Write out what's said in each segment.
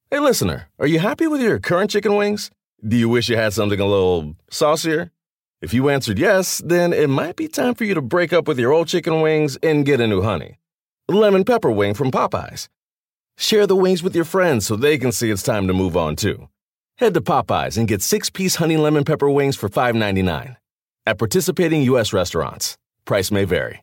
Hey, listener, are you happy with your current chicken wings? Do you wish you had something a little saucier? If you answered yes, then it might be time for you to break up with your old chicken wings and get a new honey. Lemon pepper wing from Popeyes. Share the wings with your friends so they can see it's time to move on too. Head to Popeyes and get 6-piece honey lemon pepper wings for $5.99. At participating U.S. restaurants. Price may vary.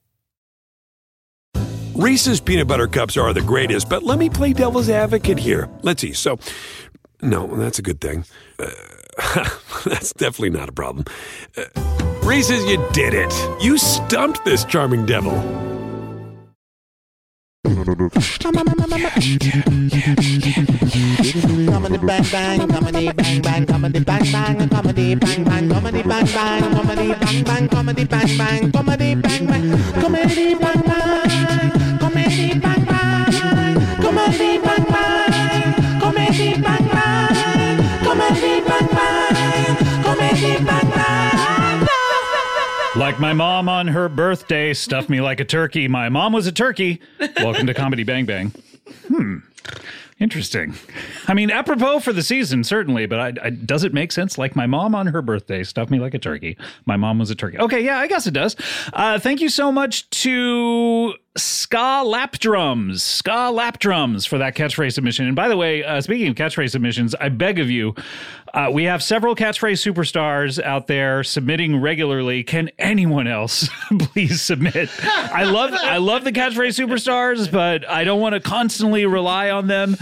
Reese's peanut butter cups are the greatest, but let me play devil's advocate here. Let's see. So, no, that's a good thing. That's definitely not a problem. Reese's, you did it. You stumped this charming devil. Comedy bang bang, comedy bang bang, comedy bang bang, comedy bang bang, comedy bang bang, comedy bang bang, comedy bang bang, comedy bang bang, comedy bang bang, comedy bang bang, comedy bang bang, comedy bang bang, comedy bang bang, comedy bang bang. Like my mom on her birthday stuffed me like a turkey. My mom was a turkey. Welcome to Comedy Bang Bang. Interesting. I mean, apropos for the season, certainly, but does it make sense? Like my mom on her birthday stuffed me like a turkey. My mom was a turkey. Okay, yeah, I guess it does. Thank you so much to Ska Lap Drums for that catchphrase submission. And by the way, speaking of catchphrase submissions, I beg of you, we have several catchphrase superstars out there submitting regularly. Can anyone else please submit? I love the catchphrase superstars, but I don't want to constantly rely on them.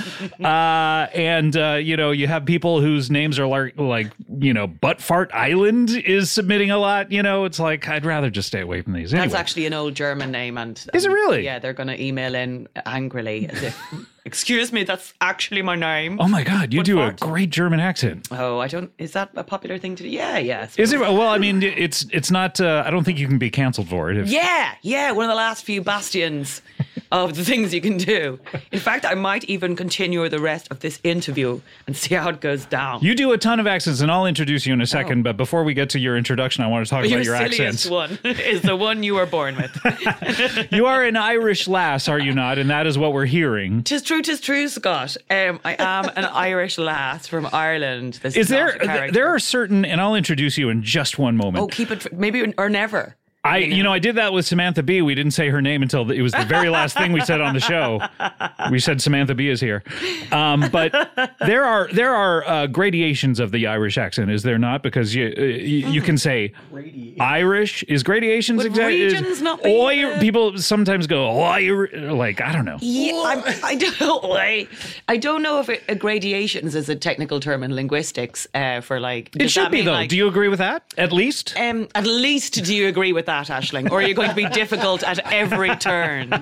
You have people whose names are like Butt Fart Island is submitting a lot. It's like, I'd rather just stay away from these. Anyway. That's actually an old German name. Is it really? Yeah, they're going to email in angrily as if, excuse me, that's actually my name. Oh my God, you do a great German accent. Oh, is that a popular thing to do? Yeah. Is it? Well, I mean, it's not, I don't think you can be canceled for it. Yeah, one of the last few bastions of the things you can do. In fact, I might even continue the rest of this interview and see how it goes down. You do a ton of accents, and I'll introduce you in a second, but before we get to your introduction, I want to talk about your accents. Your silliest one is the one you were born with. You are an Irish lass, are you not? And that is what we're hearing. Tis true, Scott. I am an Irish lass from Ireland. There are certain, and I'll introduce you in just one moment. Oh, keep it, maybe, or never. I did that with Samantha Bee. We didn't say her name until it was the very last thing we said on the show. We said Samantha Bee is here. But there are gradations of the Irish accent, is there not? Because you can say Irish. Is gradations exactly? Regions not people sometimes go, like, I don't know. Yeah, I don't know if gradations is a technical term in linguistics for like. It should be, though. Like, do you agree with that? At least? At least do you agree with that, Aisling? Or are you going to be difficult at every turn?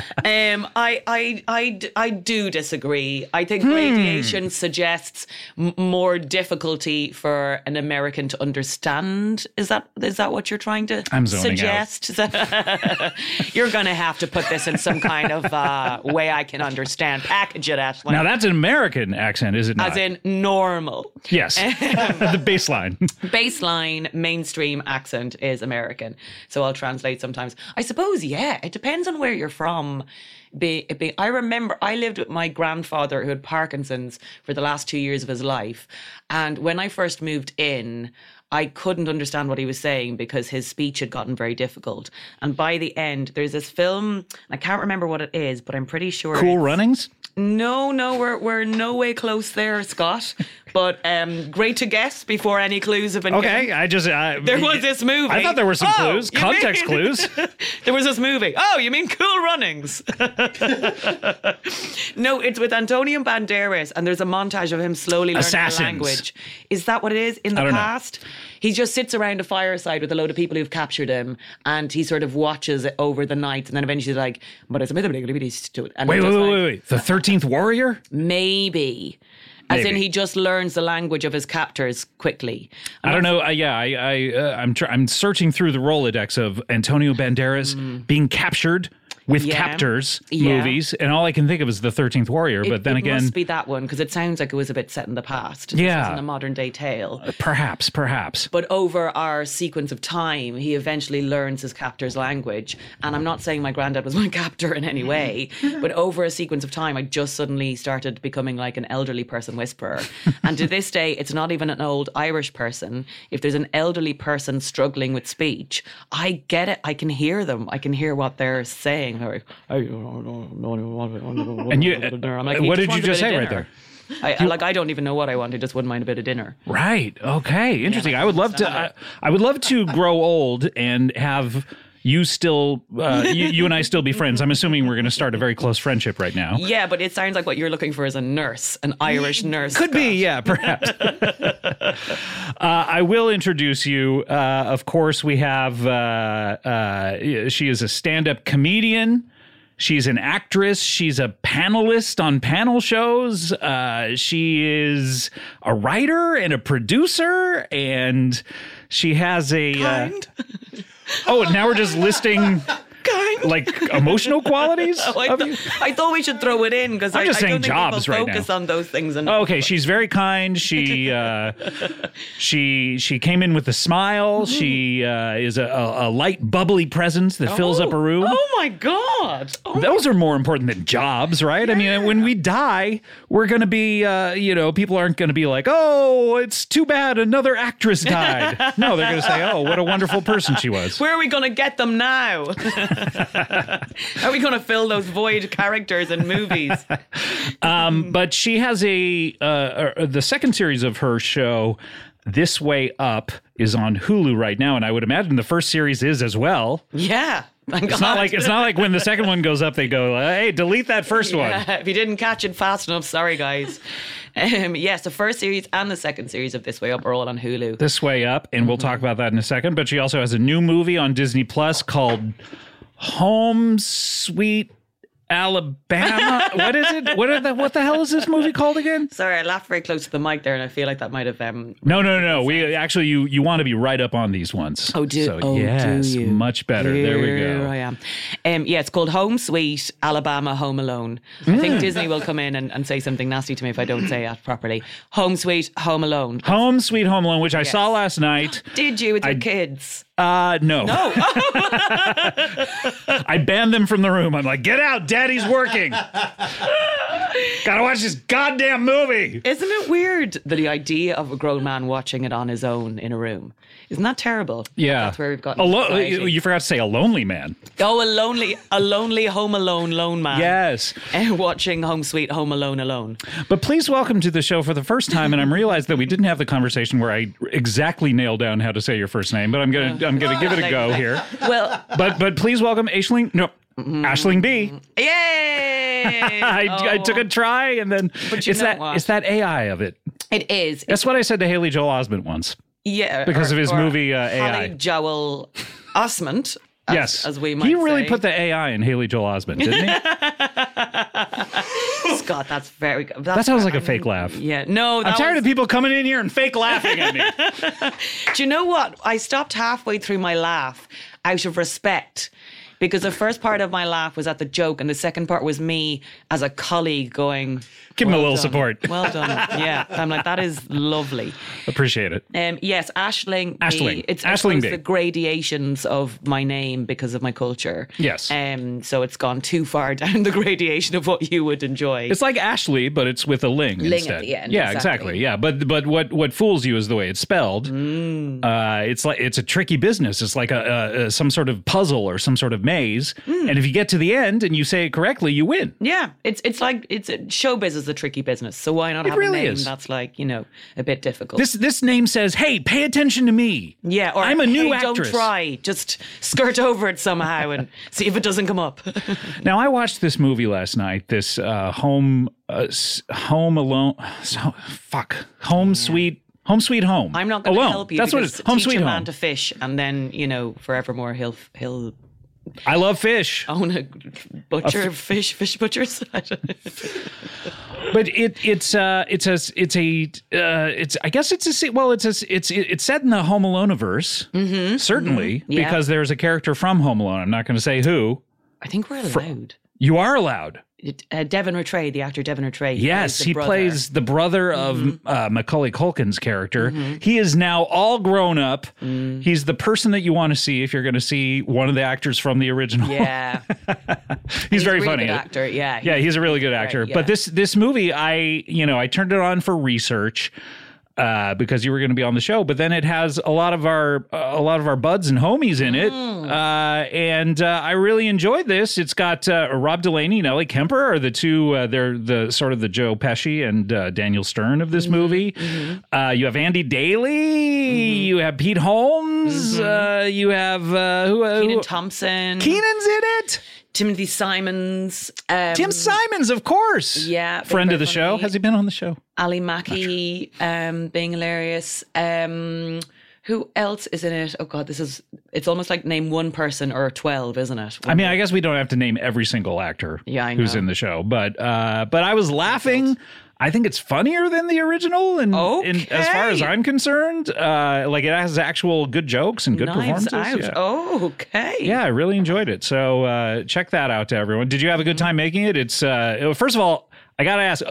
I do disagree. I think gradation suggests more difficulty for an American to understand. Is that what you're trying to suggest? You're going to have to put this in some kind of way I can understand. Package it, Aisling. Now, that's an American accent, is it not? As in normal. Yes. The baseline. Baseline mainstream accent is American. So I'll translate sometimes. I suppose, yeah, it depends on where you're from. I remember I lived with my grandfather who had Parkinson's for the last 2 years of his life. And when I first moved in, I couldn't understand what he was saying because his speech had gotten very difficult. And by the end, there's this film, I can't remember what it is, but I'm pretty sure Cool Runnings? No, we're no way close there, Scott. But great to guess before any clues have been given. There was this movie. I thought there were some clues, context clues. There was this movie. Oh, you mean Cool Runnings? No, it's with Antonio Banderas, and there's a montage of him slowly learning the language. Is that what it is? In the past, he just sits around a fireside with a load of people who've captured him, and he sort of watches it over the night, and then eventually he's like, but it's a Wait. The 13th Warrior? Maybe. As in, he just learns the language of his captors quickly. I don't know. I'm searching through the Rolodex of Antonio Banderas being captured. with Yeah. captors Yeah. movies, and all I can think of is The 13th Warrior. But then it again, must be that one because it sounds like it was a bit set in the past. This Yeah. isn't a modern day tale. perhaps. But over our sequence of time, he eventually learns his captor's language. And I'm not saying my granddad was my captor in any way, but over a sequence of time, I just suddenly started becoming like an elderly person whisperer. And to this day, it's not even an old Irish person. If there's an elderly person struggling with speech, I get it. I can hear them. I can hear what they're saying. They're like, And you, I'm like, what did you want a just bit say of right dinner. there? I don't even know what I want. I just wouldn't mind a bit of dinner. Right. Okay. Interesting. I would love to. understand I would love to grow old and have you still, you and I still be friends. I'm assuming we're going to start a very close friendship right now. Yeah, but it sounds like what you're looking for is a nurse, an Irish nurse. Could be, yeah, perhaps. I will introduce you. Of course, we have. She is a stand-up comedian. She's an actress. She's a panelist on panel shows. She is a writer and a producer, and she has a. Oh, and now we're just listing. Like emotional qualities? I thought we should throw it in because I'm just saying don't think jobs people right focus now. on those things. Enough. Okay, she's very kind. She she came in with a smile. She is a light, bubbly presence that fills up a room. Oh my God! Those are more important than jobs, right? I mean, when we die, we're going to be, people aren't going to be like, oh, it's too bad another actress died. No, they're going to say, oh, what a wonderful person she was. Where are we going to get them now? Are we going to fill those void characters in movies? But she has the second series of her show, This Way Up, is on Hulu right now, and I would imagine the first series is as well. Yeah. It's not like when the second one goes up, they go, hey, delete that first one. If you didn't catch it fast enough, sorry guys. Yes, the first series and the second series of This Way Up are all on Hulu. This Way Up, and we'll talk about that in a second. But she also has a new movie on Disney Plus called Home Sweet Alabama. What is it? What the hell is this movie called again? Sorry, I laughed very close to the mic there, and I feel like that might have. No. We actually, you want to be right up on these ones. Oh, do so, oh, yes, do you? much better. There we Here go. I am. Yeah, it's called Home Sweet Alabama Home Alone. I think Disney will come in and say something nasty to me if I don't say it properly. Home Sweet Home Alone. Home Sweet Home Alone, which I saw last night. Did you with your kids? No. I banned them from the room. I'm like, get out, Daddy's working. Gotta watch this goddamn movie. Isn't it weird the idea of a grown man watching it on his own in a room? Isn't that terrible? Yeah. That's where we've gotten society. You forgot to say a lonely man. Oh, a lonely Home Alone lone man. Yes. Watching Home Sweet Home Alone alone. But please welcome to the show for the first time, and I'm realized that we didn't have the conversation where I exactly nailed down how to say your first name, but I'm gonna give it a go here. Well, But please welcome Aisling. No. Aisling B. yay! I took a try, and then But you know what? it's that AI of it. It is. That's what I said to Haley Joel Osment once. Yeah, Because of his movie, AI. Haley Joel Osment. Yes, as we might he really say. put the AI in Haley Joel Osment, didn't he? Scott, that's very good. That sounds like a fake laugh. Yeah, no. I'm tired of people coming in here and fake laughing at me. Do you know what? I stopped halfway through my laugh out of respect. Because the first part of my laugh was at the joke, and the second part was me as a colleague going, Give him a "Well little done. support." Well done. Yeah. I'm like, that is lovely. Appreciate it. Yes, Aisling. Aisling. It's Aisling the B. gradations of my name because of my culture. Yes. So it's gone too far down the gradation of what you would enjoy. It's like Ashley, but it's with a ling Ling instead. at the end, Yeah, exactly. Yeah, but what fools you is the way it's spelled. It's like it's a tricky business. It's like a some sort of puzzle or some sort of maze. And if you get to the end and you say it correctly, you win. Yeah, it's showbiz is a tricky business. So why not have really a name is. that's like, a bit difficult? This name says, "Hey, pay attention to me." Yeah, or I'm a new hey, actress. Don't try. Just skirt over it somehow and see if it doesn't come up. Now, I watched this movie last night. This Home Alone. Home Sweet Home. I'm not going to Alone. help you. That's what because it's. Home teach Sweet a Home. man to fish, and then forevermore he'll I love fish, own a butcher, fish butchers. I don't know. but it's set in the Home Alone-averse, certainly Yeah. because there's a character from Home Alone. I'm not going to say who. I think we're allowed. You are allowed. Devin Rattray, the actor Devin Rattray. Yes, he plays the brother of Macaulay Culkin's character. He is now all grown up. He's the person that you want to see if you're going to see one of the actors from the original. Yeah. he's very a really funny. Good actor. Yeah. Yeah, he's a really good actor. Right, yeah. But this movie, I turned it on for research. Because you were going to be on the show, but then it has a lot of our buds and homies in it, and I really enjoyed this. It's got Rob Delaney and Ellie Kemper are the two. They're the sort of the Joe Pesci and Daniel Stern of this movie. You have Andy Daly, you have Pete Holmes, you have Kenan Thompson. Keenan's in it. Timothy Simons. Tim Simons, of course. Yeah. Friend of the show. Has he been on the show? Ali Mackey being hilarious. Who else is in it? Oh, God, it's almost like name one person or 12, isn't it? I mean, I guess we don't have to name every single actor who's in the show, but I was laughing. I think it's funnier than the original, and as far as I'm concerned, like it has actual good jokes and good performances. Yeah. Oh, okay. Yeah, I really enjoyed it. So check that out to everyone. Did you have a good time making it? It's first of all, I gotta ask.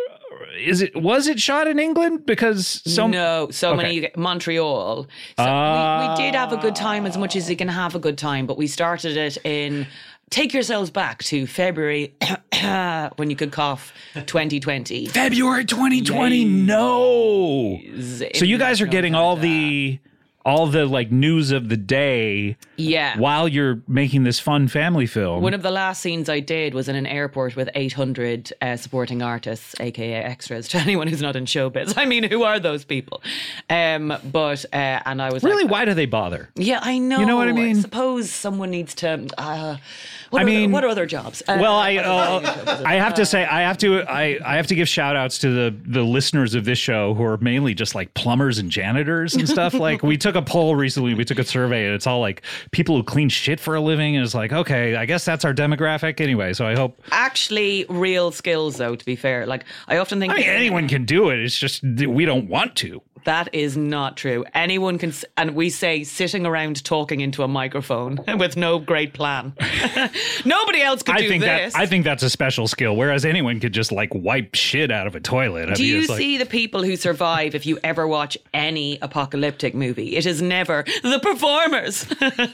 Was it shot in England? Because many Montreal. So we did have a good time, as much as you can have a good time, but we started it in. Take yourselves back to February when you could cough 2020. February 2020. No. So you guys are getting all the like news of the day while you're making this fun family film. One of the last scenes I did was in an airport with 800 supporting artists, aka extras, to anyone who's not in showbiz. I mean, who are those people? And I was really, why do they bother? Yeah, I know. You know what I mean? I suppose someone needs to. What are other jobs? Well, I have to say, I have to give shout outs to the listeners of this show who are mainly just like plumbers and janitors and stuff. Like we took a poll recently, we took a survey, and it's all like people who clean shit for a living. And it's like, okay, I guess that's our demographic anyway. So I hope actually real skills, though. To be fair, like I often think anyone can do it. It's just we don't want to. That is not true. Anyone can, and we say sitting around talking into a microphone with no great plan. Nobody else could do this. I think that's a special skill, whereas anyone could just like wipe shit out of a toilet. Do you see the people who survive if you ever watch any apocalyptic movie? It is never the performers.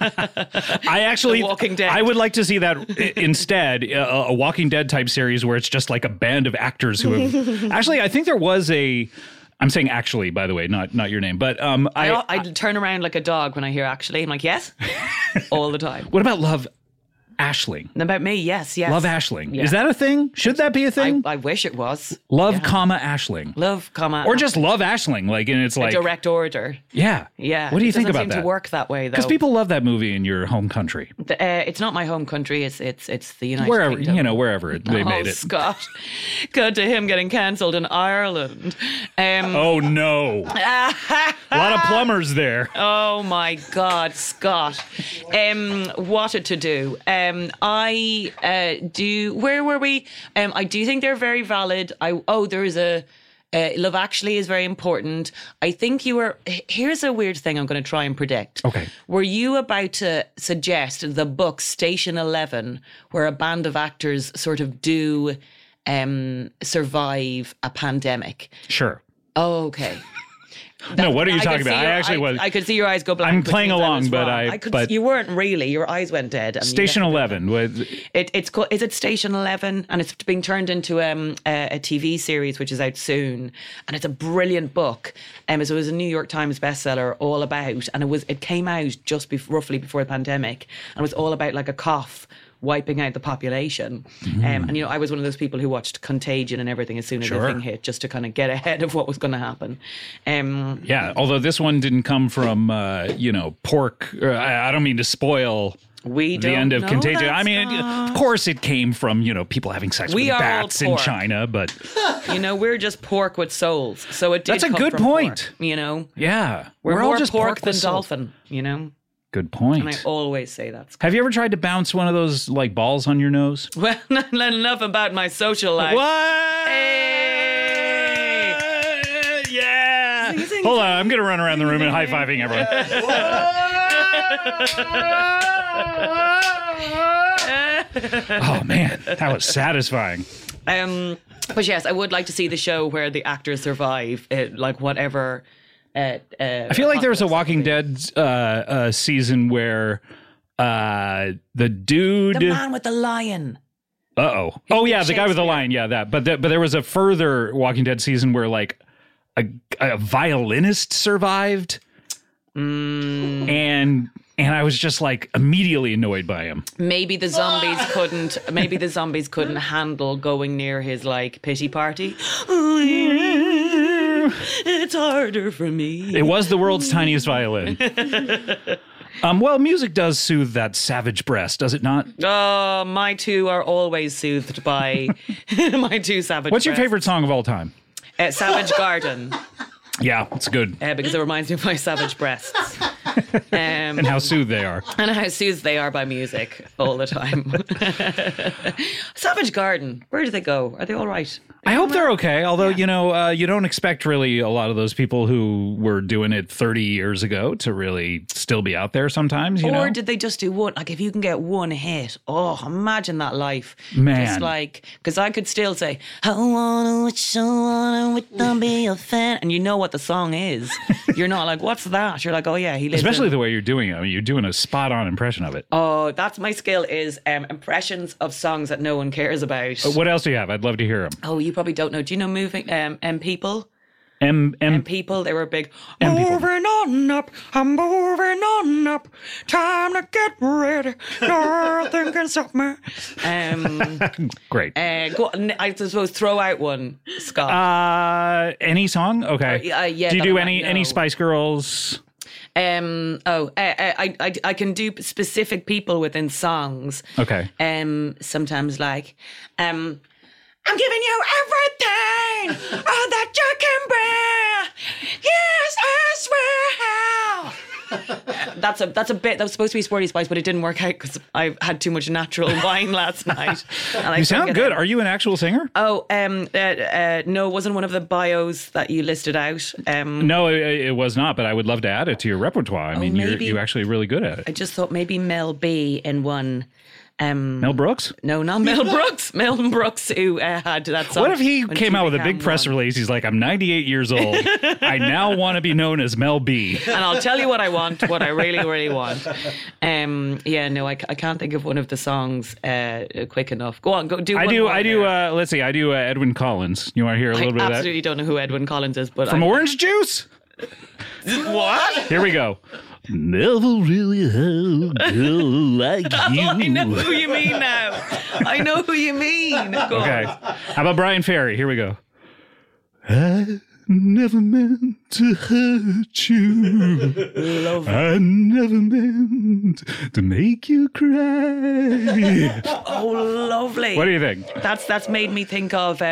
I actually, The Walking Dead. I would like to see that instead, a Walking Dead type series where it's just like a band of actors who have... Actually, I think there was I'm saying actually, by the way, not your name, but I turn around like a dog when I hear actually. I'm like, yes, all the time. What about Love Aisling? And about me, yes. Love Aisling. Yeah. Is that a thing? Should that be a thing? I wish it was. Love, Aisling. Love, or just Love Aisling, like, and it's like a direct order. Yeah. Yeah. What do you think about that? It doesn't seem to work that way, though. Because people love that movie in your home country. It's not my home country. It's the United Kingdom. Wherever they made it. Scott. Good to him getting cancelled in Ireland. Oh no. A lot of plumbers there. Oh my God, Scott. What a to-do. Where were we? I do think they're very valid. There is a Love Actually is very important. I think you were. Here's a weird thing I'm going to try and predict. Okay. Were you about to suggest the book Station 11, where a band of actors sort of do survive a pandemic? Sure. Oh, okay. No, what are you talking about? I could see your eyes go blank. I'm playing along, but you weren't really. Your eyes went dead. And Station 11. It's called. Is it Station 11? And it's being turned into a TV series, which is out soon. And it's a brilliant book. So it was a New York Times bestseller, all about, and it came out just roughly before the pandemic, and it was all about like a cough wiping out the population. And I was one of those people who watched Contagion and everything as soon as the thing hit, just to kind of get ahead of what was going to happen. Yeah, although this one didn't come from pork. I don't mean to spoil the end of Contagion. I mean, of course it came from people having sex with bats in China, but we're just pork with souls. So it did. That's a good point. Pork, yeah, we're all more just pork than dolphin. Good point. And I always say that. Have you ever tried to bounce one of those like balls on your nose? Well, not enough about my social life. What? Hey! Yeah! Hold on, I'm going to run around the room and high-fiving everyone. Oh man, that was satisfying. But yes, I would like to see the show where the actors survive, like whatever. I feel like there was a Walking Dead season where the dude, the man with the lion. Oh yeah, the guy with the lion. Yeah, that. But there was a further Walking Dead season where like a violinist survived, and I was just like immediately annoyed by him. Maybe the zombies couldn't. Maybe the zombies couldn't handle going near his like pity party. It's harder for me. It was the world's tiniest violin. Well, music does soothe that savage breast, does it not? Oh, my two are always soothed by my two savage. What's your breasts. favorite song of all time? Savage Garden. Yeah, it's good. Because it reminds me of my savage breasts. And how soothed they are. And how soothed they are by music all the time. Savage Garden, where do they go? Are they all right? I hope they're okay. Although, you don't expect really a lot of those people who were doing it 30 years ago to really still be out there sometimes, you know? Or did they just do one? Like, if you can get one hit, imagine that life. Man. Just like, because I could still say, I wanna be a fan. And you know what the song is. You're not like, what's that? You're like, oh yeah, he lives Especially in... the way you're doing it. I mean, you're doing a spot-on impression of it. Oh, that's my skill is impressions of songs that no one cares about. What else do you have? I'd love to hear them. Oh, you probably don't know. Do you know Moving People? M People, they were big. People. Moving on up, I'm moving on up. Time to get ready. Nothing can stop me. Great. Go on, I suppose throw out one, Scott. Any song? Okay. Yeah. Do you that do I might any know. Spice Girls? I can do specific people within songs. Okay. Sometimes like, I'm giving you everything, all that you can bear. Yes, I swear. That's a bit that was supposed to be Sporty Spice, but it didn't work out because I had too much natural wine last night. And You sound good. Are you an actual singer? Oh, no, it wasn't one of the bios that you listed out. No, it was not, but I would love to add it to your repertoire. I mean, you're actually really good at I it. just thought maybe Mel B in one. Mel Brooks? No, not Mel Brooks. Mel Brooks, who had that song. What if he when came she out with a became big press one. release? He's like, I'm 98 years old. I now want to be known as Mel B. And I'll tell you what I want, what I really, really want. I can't think of one of the songs quick enough. Go on, go do one more there. Let's see, I do Edwin Collins. You want to hear a little bit of that? I absolutely don't know who Edwin Collins is, but From Orange Juice? What? Here we go. Never really had a girl like you. I know who you mean now. I know who you mean. Go Okay. on. How about Brian Ferry? Here we go. I never meant to hurt you. I never meant to make you cry. Oh, lovely. What do you think? That's made me think of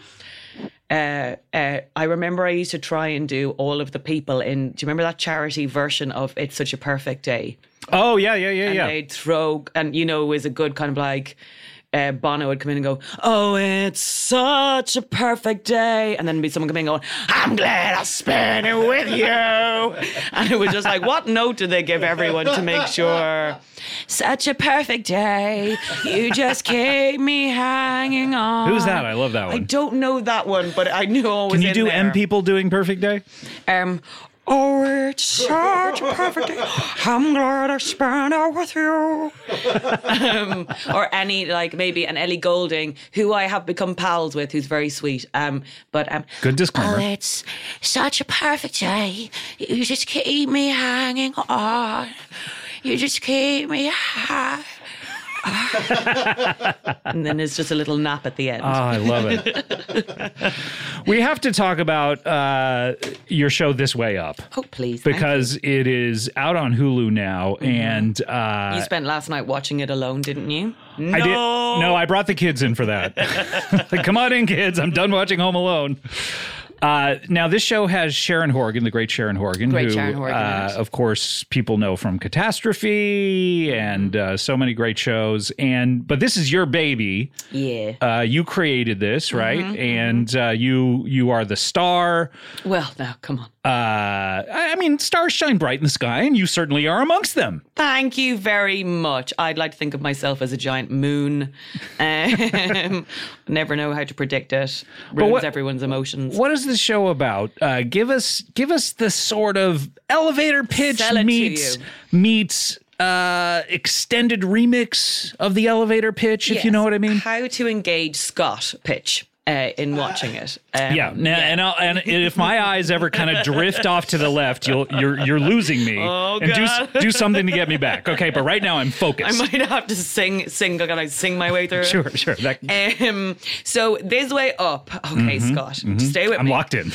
I remember I used to try and do all of the people in. Do you remember that charity version of It's Such a Perfect Day? Oh, yeah. And they'd throw, and it was a good kind of like Bono would come in and go, oh, it's such a perfect day. And then there'd be someone coming in going, I'm glad I spent it with you. And it was just like, what note did they give everyone to make sure? Such a perfect day. You just keep me hanging on. Who's that? I love that one. I don't know that one, but I knew I was Can you in do there. M People doing Perfect Day? Oh, it's such a perfect day. I'm glad I spent it with you. Or any, like maybe an Ellie Goulding, who I have become pals with, who's very sweet. Good disclaimer. Oh, it's such a perfect day. You just keep me hanging on. You just keep me high. And then there's just a little nap at the end. Oh, I love it. We have to talk about your show This Way Up. Oh, please. thank Because it is out on Hulu now, and you spent last night watching it alone, didn't you? I did. No, I brought the kids in for that. Like, come on in, kids. I'm done watching Home Alone. Now, this show has Sharon Horgan, the great Sharon Horgan, Great who, Sharon Horgan, yes. of course, people know from Catastrophe and so many great shows. But this is your baby. Yeah. You created this, right? And you are the star. Well, now, come on. I mean, stars shine bright in the sky, and you certainly are amongst them. Thank you very much. I'd like to think of myself as a giant moon. Never know how to predict it. Ruins everyone's emotions. What is this show about? Give us the sort of elevator pitch Sell it to meets extended remix of the elevator pitch, if you know what I mean. How to engage Scott pitch. In watching it, and if my eyes ever kind of drift off to the left, you're losing me. Oh, and God. do something to get me back, okay? But right now I'm focused. I might have to sing. Can I sing my way through? Sure. So this way up, okay, Scott, stay with me. I'm locked in.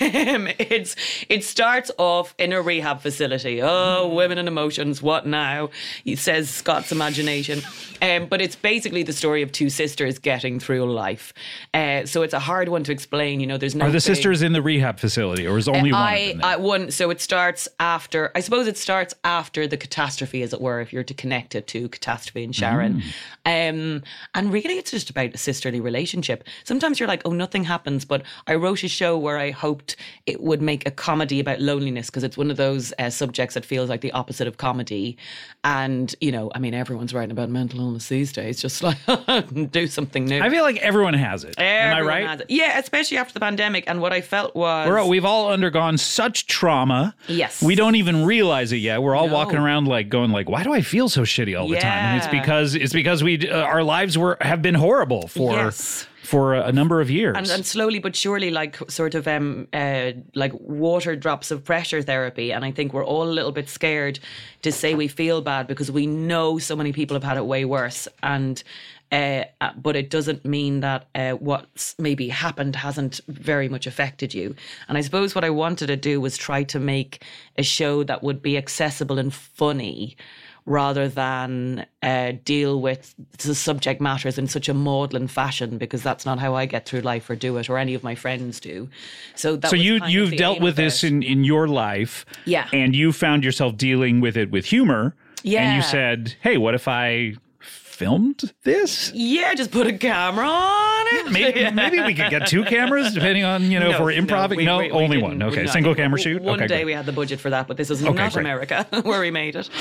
It starts off in a rehab facility. Oh, women and emotions. What now? He says Scott's imagination. But it's basically the story of two sisters getting through life. So it's a hard one to explain. You know, there's no. Are the sisters in the rehab facility, or is only one of them there? So it starts after. I suppose it starts after the catastrophe, as it were, if you're to connect it to Catastrophe and Sharon. And really, it's just about a sisterly relationship. Sometimes you're like, oh, nothing happens. But I wrote a show where I hoped it would make a comedy about loneliness, because it's one of those subjects that feels like the opposite of comedy. And you know, I mean, everyone's writing about mental illness these days. Just like do something new. I feel like everyone has it. Am I right? Yeah, especially after the pandemic. And what I felt was... We've all undergone such trauma. Yes. We don't even realize it yet. We're all walking around going, why do I feel so shitty all the time? And it's because we our lives have been horrible for a number of years. And slowly but surely, like sort of like water drops of pressure therapy. And I think we're all a little bit scared to say we feel bad, because we know so many people have had it way worse. And but it doesn't mean that what's maybe happened hasn't very much affected you. And I suppose what I wanted to do was try to make a show that would be accessible and funny, rather than deal with the subject matters in such a maudlin fashion, because that's not how I get through life or do it, or any of my friends do. So you've dealt with this in your life, and you found yourself dealing with it with humor, and you said, hey, what if I filmed this? Yeah, just put a camera on it. Maybe we could get two cameras, depending on, if we're improvising. No, only one. Okay, single camera shoot. One day we had the budget for that, but this is not America where we made it.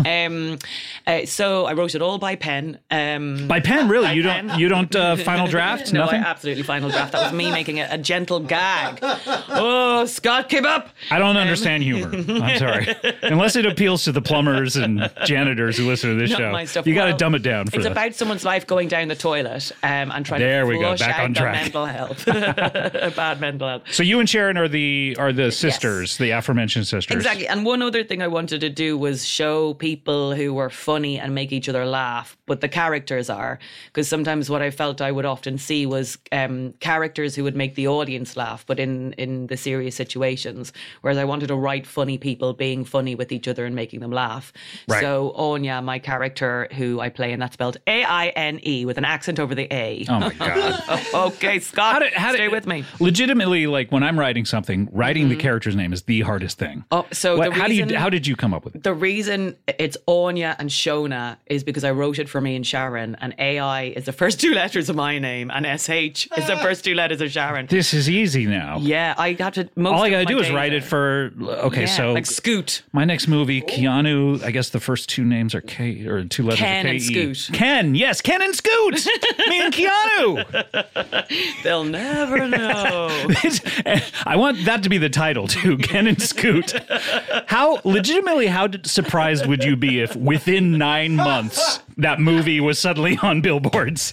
So I wrote it all by pen. By pen, really? You don't final draft? No, nothing? I absolutely final draft. That was me making a gentle gag. Oh, Scott, keep up. I don't understand humor. I'm sorry. Unless it appeals to the plumbers and janitors who listen to this show. You got to dumb it down. It's about someone's life going down the toilet and trying to flush out their mental health. Bad mental health. So you and Sharon are the sisters, the aforementioned sisters. Exactly. And one other thing I wanted to do was show people who were funny and make each other laugh, but the characters are. Because sometimes what I felt I would often see was characters who would make the audience laugh, but in the serious situations. Whereas I wanted to write funny people being funny with each other and making them laugh. Right. So Anya, my character who I play, and that's spelled A-I-N-E with an accent over the A. Oh my God. Okay, Scott, stay with me. Legitimately, like when I'm writing something, writing the character's name is the hardest thing. Oh, so how did you come up with it? The reason it's Anya and Shona is because I wrote it for me and Sharon, and AI is the first two letters of my name, and SH is the first two letters of Sharon. This is easy now. Yeah, I got to. All I got to do is write it for. Okay, so like Scoot. My next movie, Keanu. I guess the first two names are K, or two letters Ken are K-E. and Scoot. Ken, yes, Ken and Scoot. Me and Keanu. They'll never know. I want that to be the title too, Ken and Scoot. How surprised would you be if within 9 months that movie was suddenly on billboards?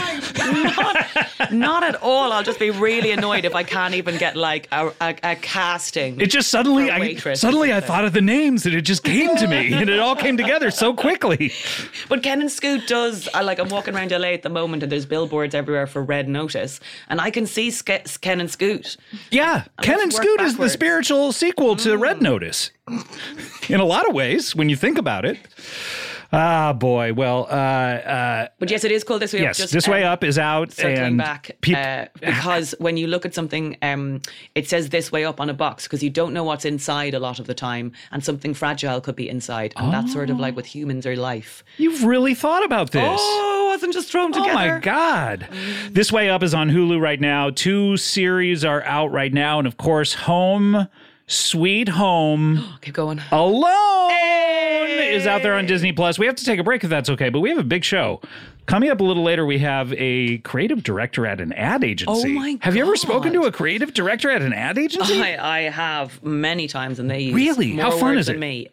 Not at all. I'll just be really annoyed if I can't even get like a casting. It just suddenly I thought of the names and it just came to me and it all came together so quickly. But Ken and Scoot does. I'm walking around LA at the moment and there's billboards everywhere for Red Notice, and I can see Ken and Scoot. Yeah, Ken and Scoot is the spiritual sequel to Red Notice. In a lot of ways, when you think about it. Ah, boy. Well, But yes, it is called This Way Up. yes, This Way Up is out. Circling and back, because when you look at something, it says This Way Up on a box because you don't know what's inside a lot of the time, and something fragile could be inside, and that's sort of like with humans or life. You've really thought about this. Oh, it wasn't just thrown together. Oh my God. This Way Up is on Hulu right now. 2 series are out right now. And of course, Home Sweet Home Keep going. Alone is out there on Disney Plus. We have to take a break if that's okay, but we have a big show. Coming up a little later, we have a creative director at an ad agency. Oh my Have you ever God. spoken to a creative director at an ad agency? I have many times, and they use Really? more How fun words is than it? me.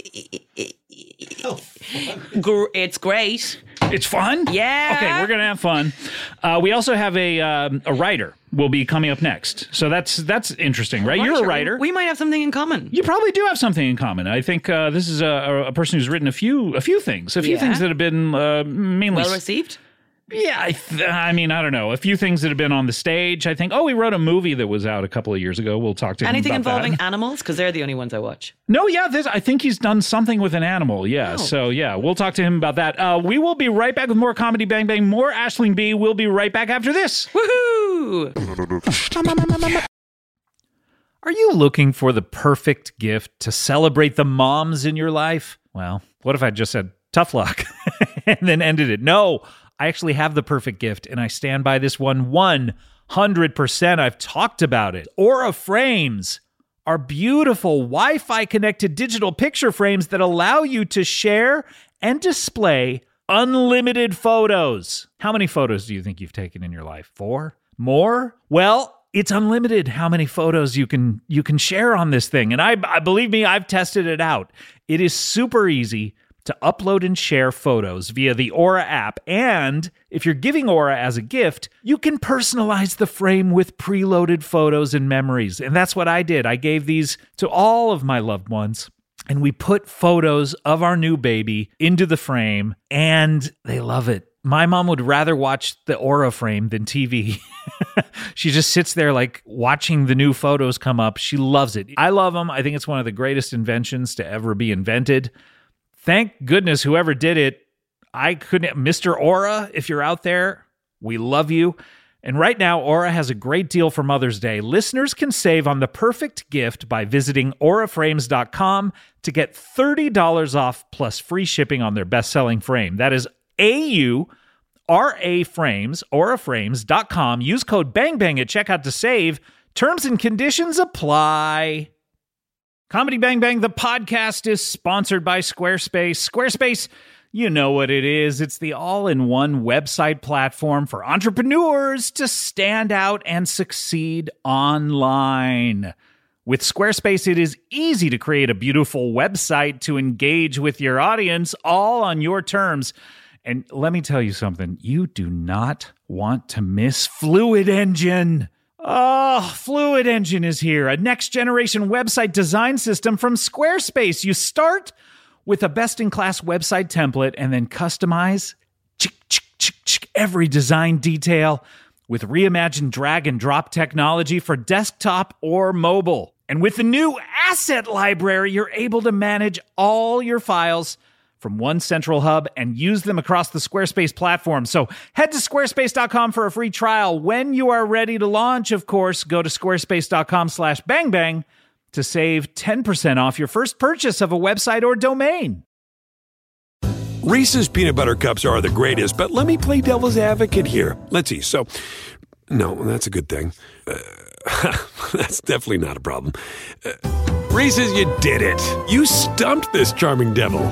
It's great. It's fun? Yeah. Okay, we're going to have fun. We also have a writer will be coming up next. So that's interesting, right? You're a writer. We might have something in common. You probably do have something in common. I think this is a person who's written a few things Yeah. things that have been mainly Well received. Yeah, I mean, I don't know. A few things that have been on the stage. I think, he wrote a movie that was out a couple of years ago. We'll talk to him Anything about involving that. animals? Because they're the only ones I watch. No, yeah, I think he's done something with an animal. Yeah, Oh. so yeah, we'll talk to him about that. We will be right back with more Comedy Bang Bang, more Aisling B. We'll be right back after this. Woohoo! Are you looking for the perfect gift to celebrate the moms in your life? Well, what if I just said, tough luck, and then ended it? No, I actually have the perfect gift, and I stand by this one 100%. I've talked about it. Aura Frames are beautiful Wi-Fi connected digital picture frames that allow you to share and display unlimited photos. How many photos do you think you've taken in your life? 4? More? Well, it's unlimited how many photos you can share on this thing. And I believe me, I've tested it out. It is super easy to upload and share photos via the Aura app. And if you're giving Aura as a gift, you can personalize the frame with preloaded photos and memories. And that's what I did. I gave these to all of my loved ones. And we put photos of our new baby into the frame, and they love it. My mom would rather watch the Aura frame than TV. She just sits there like watching the new photos come up. She loves it. I love them. I think it's one of the greatest inventions to ever be invented. Thank goodness whoever did it. I couldn't. Mr. Aura, if you're out there, we love you. And right now, Aura has a great deal for Mother's Day. Listeners can save on the perfect gift by visiting auraframes.com to get $30 off plus free shipping on their best-selling frame. That is AURA Frames, auraframes.com. Use code BANGBANG at checkout to save. Terms and conditions apply. Comedy Bang Bang, the podcast, is sponsored by Squarespace. Squarespace, you know what it is. It's the all-in-one website platform for entrepreneurs to stand out and succeed online. With Squarespace, it is easy to create a beautiful website to engage with your audience, all on your terms. And let me tell you something. You do not want to miss Fluid Engine. Oh, Fluid Engine is here, a next-generation website design system from Squarespace. You start with a best-in-class website template and then customize every design detail with reimagined drag-and-drop technology for desktop or mobile. And with the new Asset Library, you're able to manage all your files from one central hub and use them across the Squarespace platform. So head to squarespace.com for a free trial. When you are ready to launch, of course, go to squarespace.com/bangbang to save 10% off your first purchase of a website or domain. Reese's peanut butter cups are the greatest, but let me play devil's advocate here. Let's see. So, no, that's a good thing. That's definitely not a problem. Reese's, you did it. You stumped this charming devil.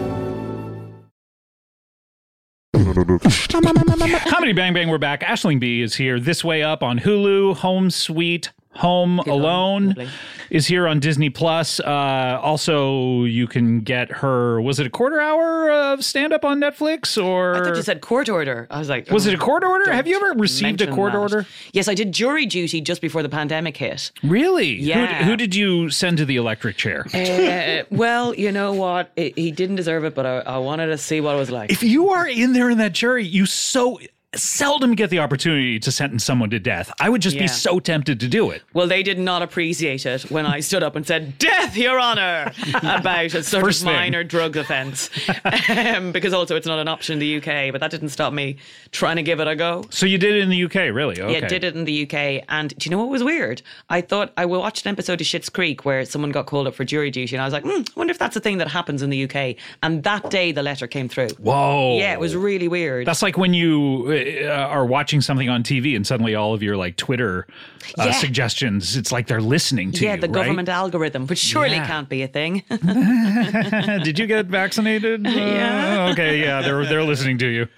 Comedy Bang Bang, we're back. Aisling B is here. This Way Up on Hulu. Home Sweet Home Alone Lovely. is here on Disney Plus. Also, you can get her. Was it a quarter hour of stand up on Netflix? Or I thought you said court order. I was like, was it a court order? don't Have you ever received a mention court that. order? Yes, I did jury duty just before the pandemic hit. Really? Yeah. Who did you send to the electric chair? Well, you know what? He didn't deserve it, but I wanted to see what it was like. If you are in there in that jury, seldom get the opportunity to sentence someone to death. I would just be so tempted to do it. Well, they did not appreciate it when I stood up and said, "Death, Your Honour," about a sort of minor drug offence. Because also it's not an option in the UK, but that didn't stop me trying to give it a go. So you did it in the UK, really? Okay. Yeah, did it in the UK. And do you know what was weird? I watched an episode of Schitt's Creek where someone got called up for jury duty, and I was like, I wonder if that's a thing that happens in the UK. And that day the letter came through. Whoa. Yeah, it was really weird. That's like when you are watching something on TV and suddenly all of your like Twitter suggestions, it's like they're listening to you. Yeah, the government algorithm, which surely can't be a thing. Did you get vaccinated? Yeah. Okay, yeah, they're listening to you.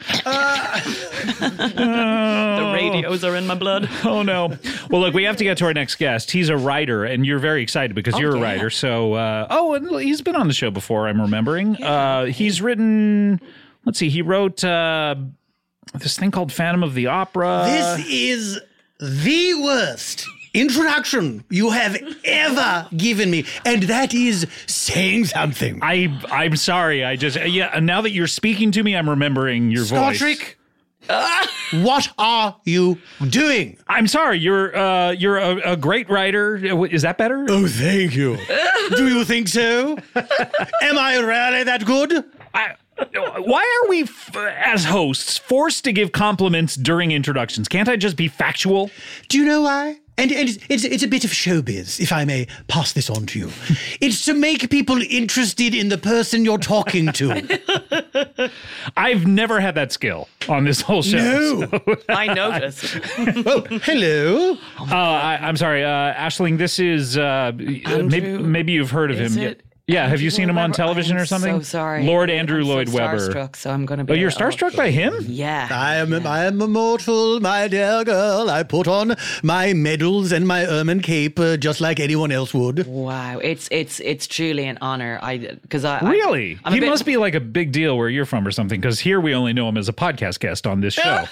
The radios are in my blood. Oh no. Well, look, we have to get to our next guest. He's a writer, and you're very excited because you're a writer. So, and he's been on the show before, I'm remembering. He's written, let's see, he wrote this thing called Phantom of the Opera. This is the worst introduction you have ever given me, and that is saying something. I'm sorry. Now that you're speaking to me, I'm remembering your voice. Scotric, what are you doing? I'm sorry. You're a great writer. Is that better? Oh, thank you. Do you think so? Am I really that good? Why are we, as hosts, forced to give compliments during introductions? Can't I just be factual? Do you know why? And it's a bit of showbiz, if I may pass this on to you. It's to make people interested in the person you're talking to. I've never had that skill on this whole show. No. So. I noticed. Oh, hello. I'm sorry, Aisling, this is, maybe you've heard of him. It? Yeah, have you seen him on television or something? So sorry. Lord Andrew I'm Lloyd so Webber. Starstruck, so I'm going to be. Oh, you're starstruck by him? Yeah. I am immortal, my dear girl. I put on my medals and my ermine cape just like anyone else would. Wow, it's truly an honor. Really? He must be like a big deal where you're from or something, because here we only know him as a podcast guest on this show.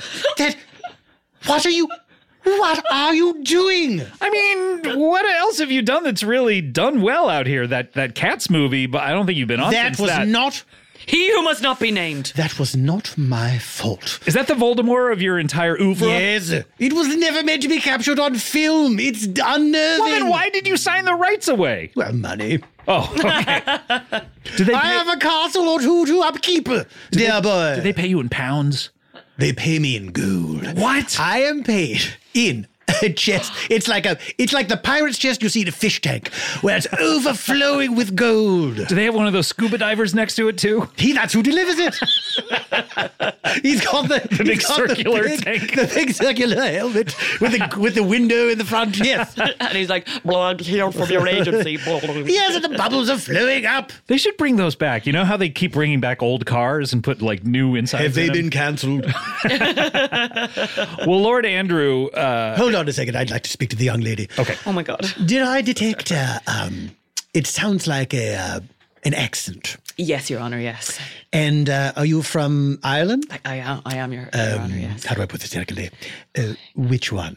What are you doing? I mean, what else have you done that's really done well out here? That Cats movie, but I don't think you've been on That since was that. not... He who must not be named. That was not my fault. Is that the Voldemort of your entire oeuvre? Yes. It was never meant to be captured on film. It's unnerving. Well, then why did you sign the rights away? Well, money. Oh, okay. I have a castle or two to upkeep, dear boy. Do they pay you in pounds? They pay me in gold. What? I am paid in a chest. It's like the pirate's chest you see in a fish tank, where it's overflowing with gold. Do they have one of those scuba divers next to it too? That's who delivers it. He's got the big circular tank. The big circular helmet with the window in the front. Yes. And he's like, "Well, I'm here from your agency." Yes, and the bubbles are flowing up. They should bring those back. You know how they keep bringing back old cars and put like new insides Have they in them? been cancelled? Well, Lord Andrew... Hold on a second. I'd like to speak to the young lady. Okay. Oh my God. Did I detect, it sounds like an accent. Yes, Your Honor, yes. And are you from Ireland? I am, Your Honor, yes. How do I put this delicately? Which one?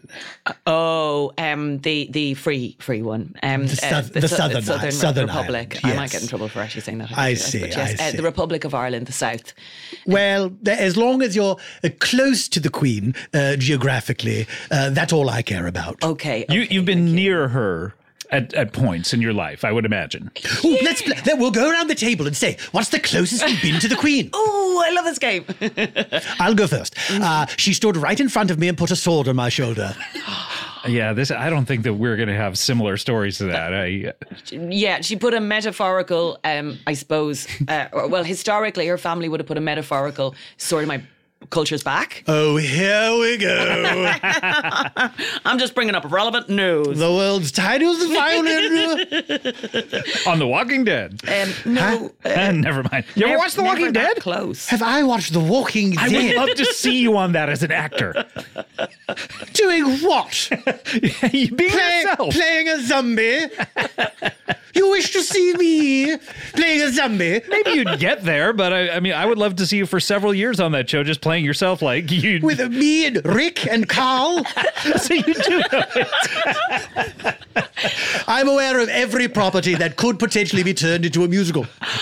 The free one. The Southern Republic. Ireland, I might yes. get in trouble for actually saying that. I see. The Republic of Ireland, the South. Well, as long as you're close to the Queen geographically, that's all I care about. Okay. You've been near her at points in your life, I would imagine. Ooh, we'll go around the table and say, what's the closest you've been to the Queen? Oh, I love this game. I'll go first. She stood right in front of me and put a sword on my shoulder. Yeah, I don't think that we're going to have similar stories to that. Yeah, she put a metaphorical, I suppose, historically her family would have put a metaphorical sword in my culture's back. Oh, here we go. I'm just bringing up relevant news. The world's tiniest violin. On The Walking Dead. No. Never mind. You ever watched The Walking Dead? Close. Have I watched The Walking Dead? I would love to see you on that as an actor. Doing what? Being yourself. Playing a zombie? You wish to see me playing a zombie? Maybe you'd get there, but I mean, I would love to see you for several years on that show, just playing yourself like you. With me and Rick and Carl? So you do know it. I'm aware of every property that could potentially be turned into a musical.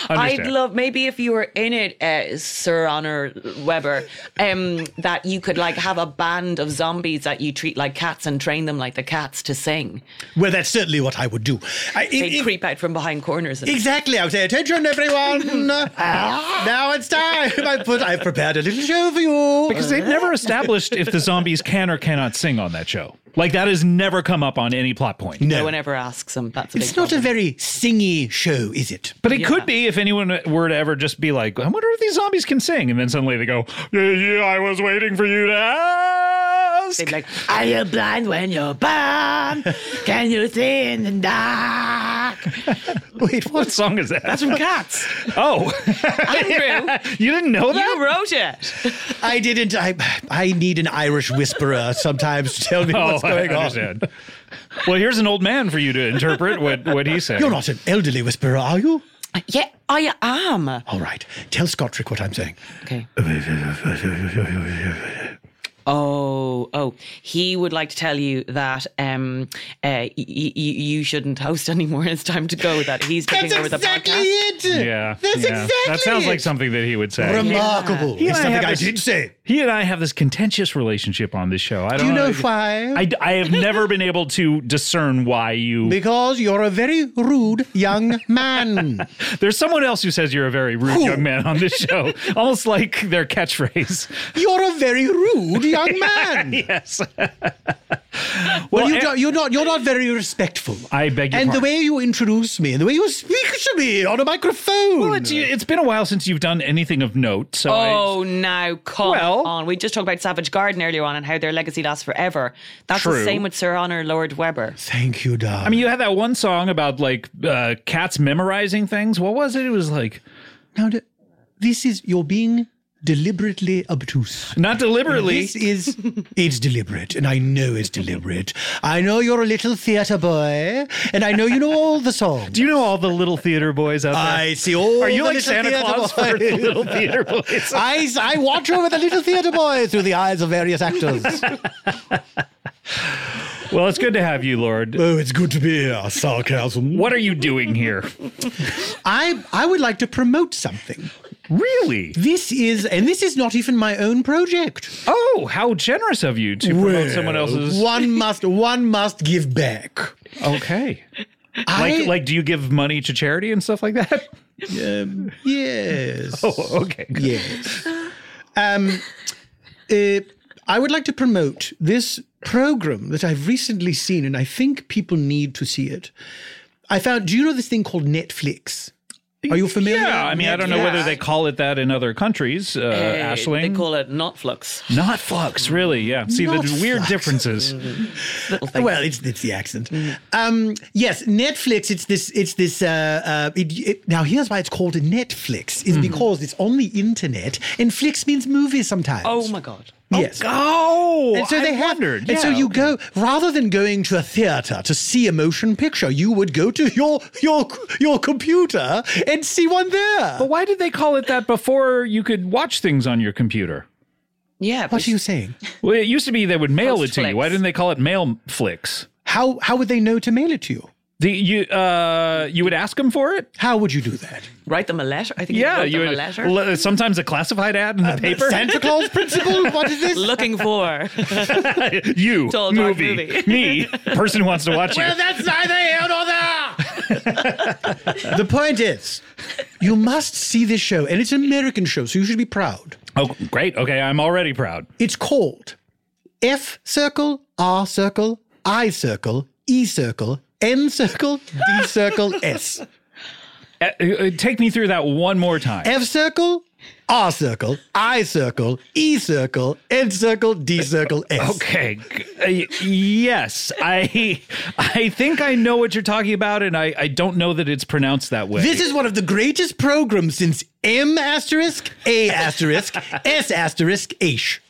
I'd love, maybe if you were in it, Sir Honor Weber, that you could like have a band of zombies that you treat like cats and train them like the cats to sing. Well, that's certainly what I would do. They'd creep out from behind corners. Exactly. I would say, attention, everyone. Now it's time. I've prepared a little show for you. Because they've never established if the zombies can or cannot sing on that show. Like, that has never come up on any plot point. No one ever asks them. That's a big It's not problem. a very singy show, is it? But it could be if anyone were to ever just be like, I wonder if these zombies can sing. And then suddenly they go, yeah, I was waiting for you to ask. They'd be like, Are you blind when you're born? Can you see in the dark? Wait, What song is that? that's from Cats. Oh. Andrew, You didn't know that? you wrote it. I didn't. I need an Irish whisperer sometimes to tell me what's going I on. understand. Well, here's an old man for you to interpret what he's saying. You're not an elderly whisperer, are you? Yeah, I am. All right. Tell Scottrick what I'm saying. Okay. Oh, he would like to tell you that you shouldn't host anymore. It's time to go. That he's taking That's over the exactly podcast. it. Yeah. That's yeah. exactly That sounds like it. something that he would say. Remarkable. He and It's I something have I this- did say. He and I have this contentious relationship on this show. I don't Do you know know why? I have never been able to discern why you. Because you're a very rude young man. There's someone else who says you're a very rude Who? young man on this show, almost like their catchphrase. You're a very rude young man. Yes. Well, and- you're not very respectful. I beg your And the pardon. way you introduce me and the way you speak to me on a microphone. Well, it's been a while since you've done anything of note, so Oh, now come Well- on. We just talked about Savage Garden earlier on and how their legacy lasts forever. That's True. the same with Sir Honor Lord Weber. Thank you, darling. I mean, you had that one song about like cats memorizing things. What was it? It was like now, you're being deliberately obtuse. not deliberately. It's deliberate, and I know it's deliberate. I know you're a little theatre boy, and I know you know all the songs. Do you know all the little theater boys out there? I see all Are you the like little Santa theatre Claus for the boys. little theater boys? I watch over the little theatre boy through the eyes of various actors. Well, it's good to have you, Lord. Oh, it's good to be here. Sarcasm. What are you doing here? I would like to promote something. Really? This is not even my own project. Oh, how generous of you to promote someone else's. One must give back. Okay. Like, do you give money to charity and stuff like that? Yes. Oh, okay. Good. Yes. I would like to promote this program that I've recently seen, and I think people need to see it. Do you know this thing called Netflix? Are you familiar? Yeah, I mean, I don't know whether they call it that in other countries, Aisling. They call it Notflix. Not flux, really, yeah. See Not the weird flux. differences. Well, it's the accent. Yes, Netflix. It's this. Now, here's why it's called a Netflix. Is because it's on the internet, and flicks means movies sometimes. Oh my God. Yes. Oh, And so they wondered. And so you go, rather than going to a theater to see a motion picture, you would go to your computer and see one there. But why did they call it that before you could watch things on your computer? Yeah. What are you saying? Well, it used to be they would mail it to you. Postflix. Why didn't they call it mail flicks? How would they know to mail it to you? You would ask them for it? How would you do that? Write them a letter? I think Yeah, you you wrote them a letter. would. Sometimes a classified ad in the paper. Santa Claus principle? What is this? Looking for. You, Tall, dark movie. Me, person who wants to watch you. Well, that's neither here nor there. The point is, you must see this show, and it's an American show, so you should be proud. Oh, great. Okay, I'm already proud. It's called F circle, R circle, I circle, E circle, N circle, D circle, S. Take me through that one more time. F circle, R circle, I circle, E circle, N circle, D circle, S. Okay. Yes, I think I know what you're talking about, and I don't know that it's pronounced that way. This is one of the greatest programs since M asterisk, A asterisk, S asterisk, H.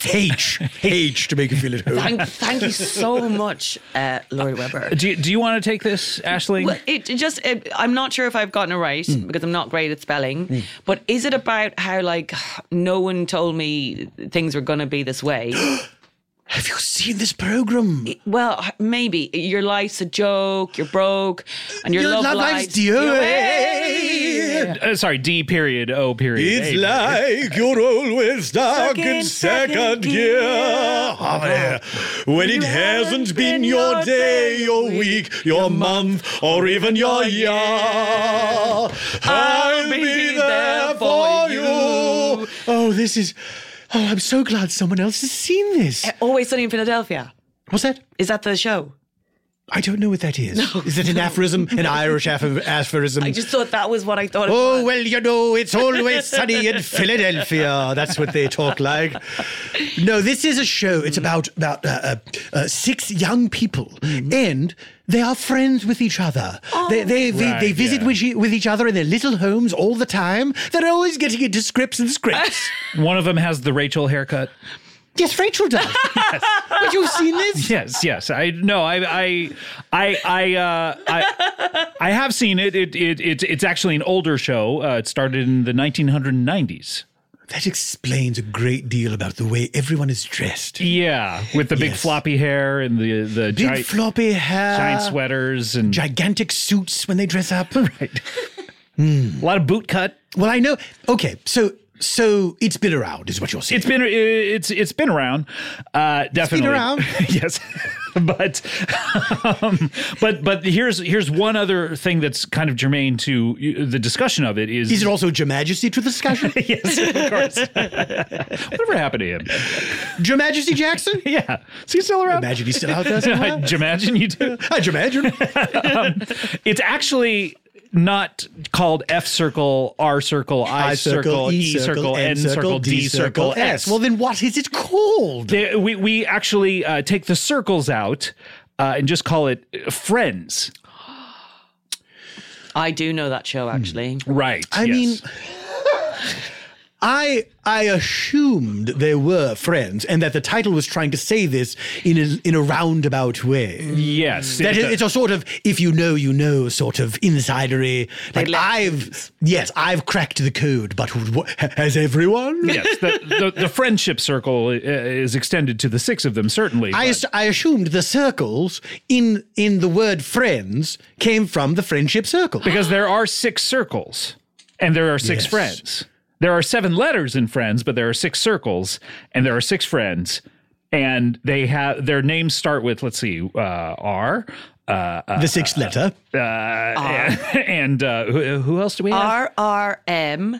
H to make you feel at home. Thank you so much, Lord Weber. Do you want to take this, Aisling? Well, I'm not sure if I've gotten it right because I'm not great at spelling. But is it about how like no one told me things were going to be this way? Have you seen this program? Well, maybe your life's a joke. You're broke, and your love life's DOA. Sorry, D period, O period. It's A period. like you're always stuck in second gear. When it hasn't been your day, your week, your month, or even your year. I'll be there for you. Oh, this is... Oh, I'm so glad someone else has seen this. Always Sunny in Philadelphia. What's that? Is that the show? I don't know what that is. Is it an aphorism? An Irish aphorism? I just thought that was what I thought it was. Oh, well, you know, it's always sunny in Philadelphia. That's what they talk like. No, this is a show. It's about 6 young people, and they are friends with each other. They visit with each other in their little homes all the time. They're always getting into scripts and scripts. One of them has the Rachel haircut. Yes, Rachel does. Yes. Have you seen this? Yes. I have seen it. It's actually an older show. It started in the 1990s. That explains a great deal about the way everyone is dressed. Yeah, with the big floppy hair and the Big floppy hair. giant sweaters and Gigantic suits when they dress up. right. A lot of boot cut. Well, I know. Okay, so it's been around, is what you're saying. It's been around, definitely. It's been around. Yes, but here's one other thing that's kind of germane to the discussion of it is. Is it also Your Majesty to the discussion? Yes, of course. Whatever happened to him? Your Majesty Jackson? Yeah, is he still around? Imagine he's still out there somewhere. I'd imagine you do. I'd imagine. It's actually not called F circle, R circle, I circle, E circle, N circle, D circle, S. Well, then what is it called? We actually take the circles out and just call it friends. I do know that show, actually. Right. I mean, I assumed they were friends, and that the title was trying to say this in a roundabout way. Yes. That it's a sort of if you know sort of insidery. Like I've cracked the code, but has everyone? Yes, the friendship circle is extended to the 6 of them, certainly. I assumed the circles in the word friends came from the friendship circle. Because there are 6 circles, and there are 6 friends. There are 7 letters in friends, but there are 6 circles, and there are 6 friends, and they have their names start with, let's see, R. The 6th letter. And who else do we have? RRM.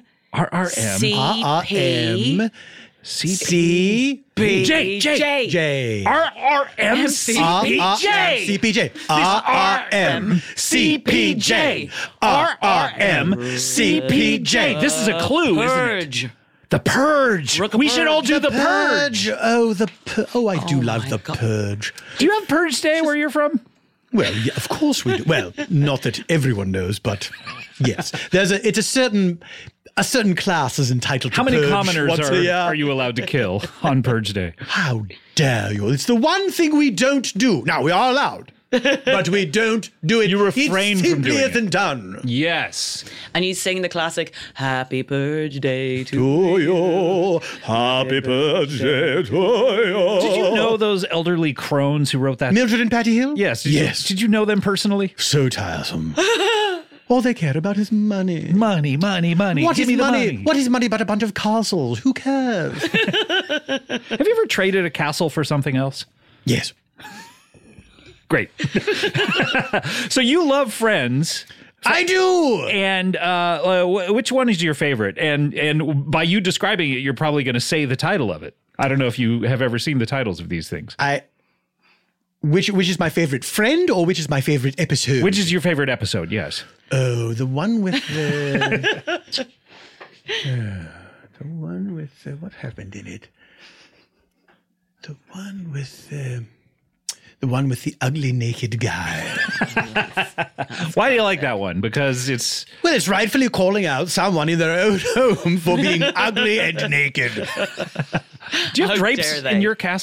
RRM. CP. J. RRM. CPJ. RRM. CPJ. RRM. CPJ. This is a clue, Purge. isn't it? The Purge. We should all do the Purge. Oh, I do love the Purge. Do you have Purge Day where you're from? Well, yeah, of course we do. Well, not that everyone knows, but yes, it's a certain class is entitled to How many purge commoners once a year. are you allowed to kill on Purge Day? How dare you? It's the one thing we don't do. Now, we are allowed, but we don't do it. You refrain it's from doing simply it. isn't done. Yes. And you sing the classic Happy Purge Day to To you, happy Purge Day to you. Did you know those elderly crones who wrote that? Mildred and Patty Hill? Yes. Yes. Did you know them personally? So tiresome. All they care about is money. Money. What Give is me the money? What is money but a bunch of castles? Who cares? Have you ever traded a castle for something else? Yes. Great. So you love Friends. I do. And which one is your favorite? And by you describing it, you're probably going to say the title of it. I don't know if you have ever seen the titles of these things. Which is my favorite friend or which is my favorite episode? Which is your favorite episode? Yes. Oh, the one with the... the one with... what happened in it? The one with the ugly naked guy. Why do you like that one? Because it's... Well, it's rightfully calling out someone in their own home for being ugly and naked. Do you have How drapes dare they? in your castle?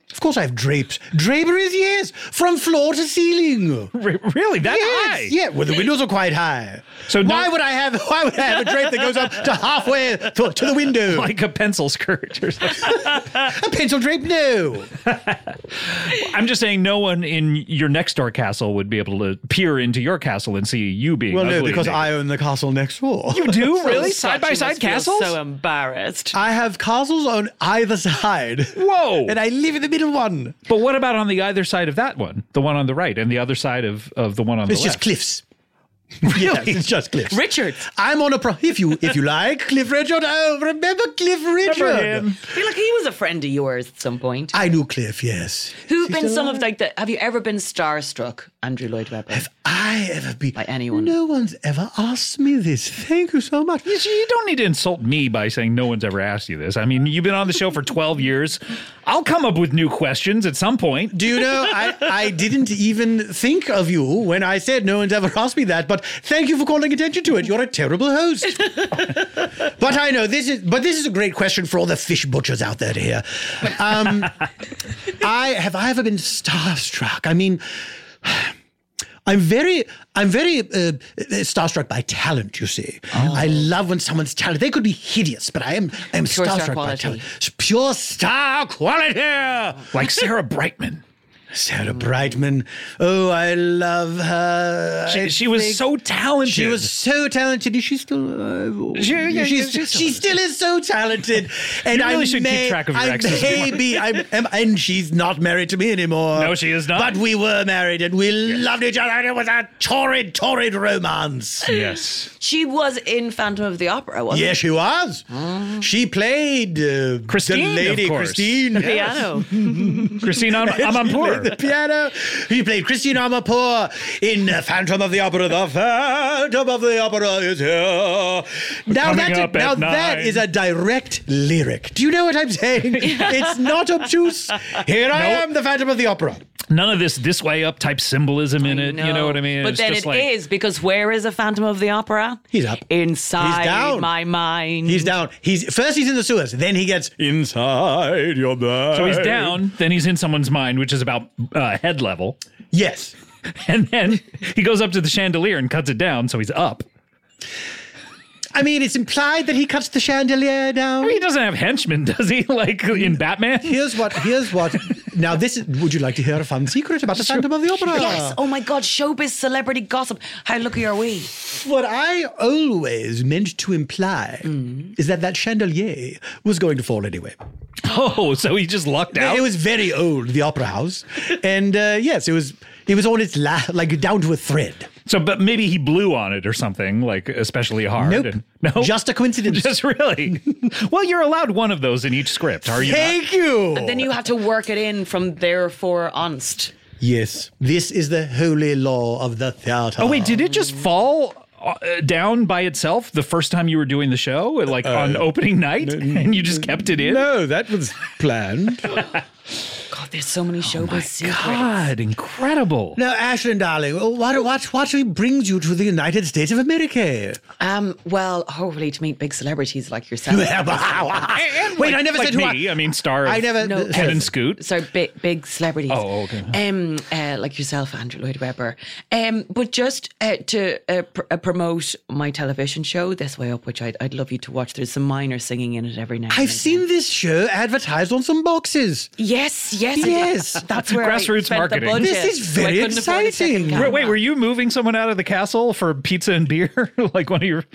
Of course I have drapes. Draperies, yes, from floor to ceiling. Really? That high? Yeah, well, the windows are quite high. So why would I have a drape that goes up to halfway to the window? Like a pencil skirt or something. A pencil drape? No. I'm just saying no one in your next door castle would be able to peer into your castle and see you being Well, ugly. no, because naked. I own the castle next door. You do? Really? So Side by you side must feel castles? So embarrassed. I have castles on either side. Whoa. And I live in the middle one. But what about on the either side of that one? The one on the right and the other side of the one on It's the just left? cliffs. Yes, it's just cliffs. Richard. I'm on a if you like Cliff Richard. Oh, remember Cliff Richard? Remember him. I feel like he was a friend of yours at some point. I knew Cliff. Yes. Who've Is he been still some alive? of like the? Have you ever been starstruck, Andrew Lloyd Webber? Have I ever been By anyone? No one's ever asked me this. Thank you so much. You don't need to insult me by saying no one's ever asked you this. I mean, you've been on the show for 12 years. I'll come up with new questions at some point. Do you know, I didn't even think of you when I said no one's ever asked me that, but thank you for calling attention to it. You're a terrible host. But I know this is a great question for all the fish butchers out there to hear. Have I ever been starstruck? I mean, I'm very starstruck by talent, you see. I love when someone's talented. They could be hideous, but I am Pure star starstruck by quality. talent. Pure star quality. Like Sarah Brightman. Sarah Brightman. Oh, I love her. She was so talented. She was so talented. Is she still alive? She still is so talented. And You really I should keep track of your exes. and she's not married to me anymore. No, she is not. But we were married and we loved each other. And it was a torrid romance. Yes. She was in Phantom of the Opera, wasn't Yes, she was. She played Christine, the lady of course. Christine. Piano. Christine Amanpour. The piano. He played Christine Amanpour in Phantom of the Opera. The Phantom of the Opera is here. Now coming up at that 9. is a direct lyric. Do you know what I'm saying? It's not obtuse. Here I am, the Phantom of the Opera. None of this way up type symbolism in it. No. You know what I mean? But It's then just it is, because where is a Phantom of the Opera? He's up. Inside He's down. my mind. He's down. First he's in the sewers, then he gets inside your mind. So he's down, then he's in someone's mind, which is about head level. Yes. And then he goes up to the chandelier and cuts it down, so he's up. I mean, it's implied that he cuts the chandelier down. I mean, he doesn't have henchmen, does he? Like in Batman? Here's what. Now, would you like to hear a fun secret about the Phantom of the Opera? Yes. Oh my God. Showbiz celebrity gossip. How lucky are we? What I always meant to imply is that chandelier was going to fall anyway. Oh, so he just lucked out? It was very old, the opera house, and yes, it was on its like down to a thread. So, but maybe he blew on it or something, like especially hard. Nope. No? Just a coincidence. Just really? Well, you're allowed one of those in each script, are you not? Thank you. Then you had to work it in from therefore onst. Yes, this is the holy law of the theater. Oh, wait, did it just fall down by itself the first time you were doing the show, like on opening night, and you just kept it in? No, that was planned. God, there's so many showbiz secrets. God, incredible. Now, Ashlyn, darling, what brings you to the United States of America? Well, hopefully to meet big celebrities like yourself. Wait, I never Like said who me. I mean, star of I never. No, Kevin Scoot. Sorry, big celebrities. Oh, okay. Like yourself, Andrew Lloyd Webber. But just to promote my television show, This Way Up, which I'd love you to watch. There's some minor singing in it every now and I've then. seen this show advertised on some boxes. Yes. Yes. That's where Grassroots I spent marketing. The budget, This is so I very couldn't afford a second exciting. camera. Wait, were you moving someone out of the castle for pizza and beer? Like one of your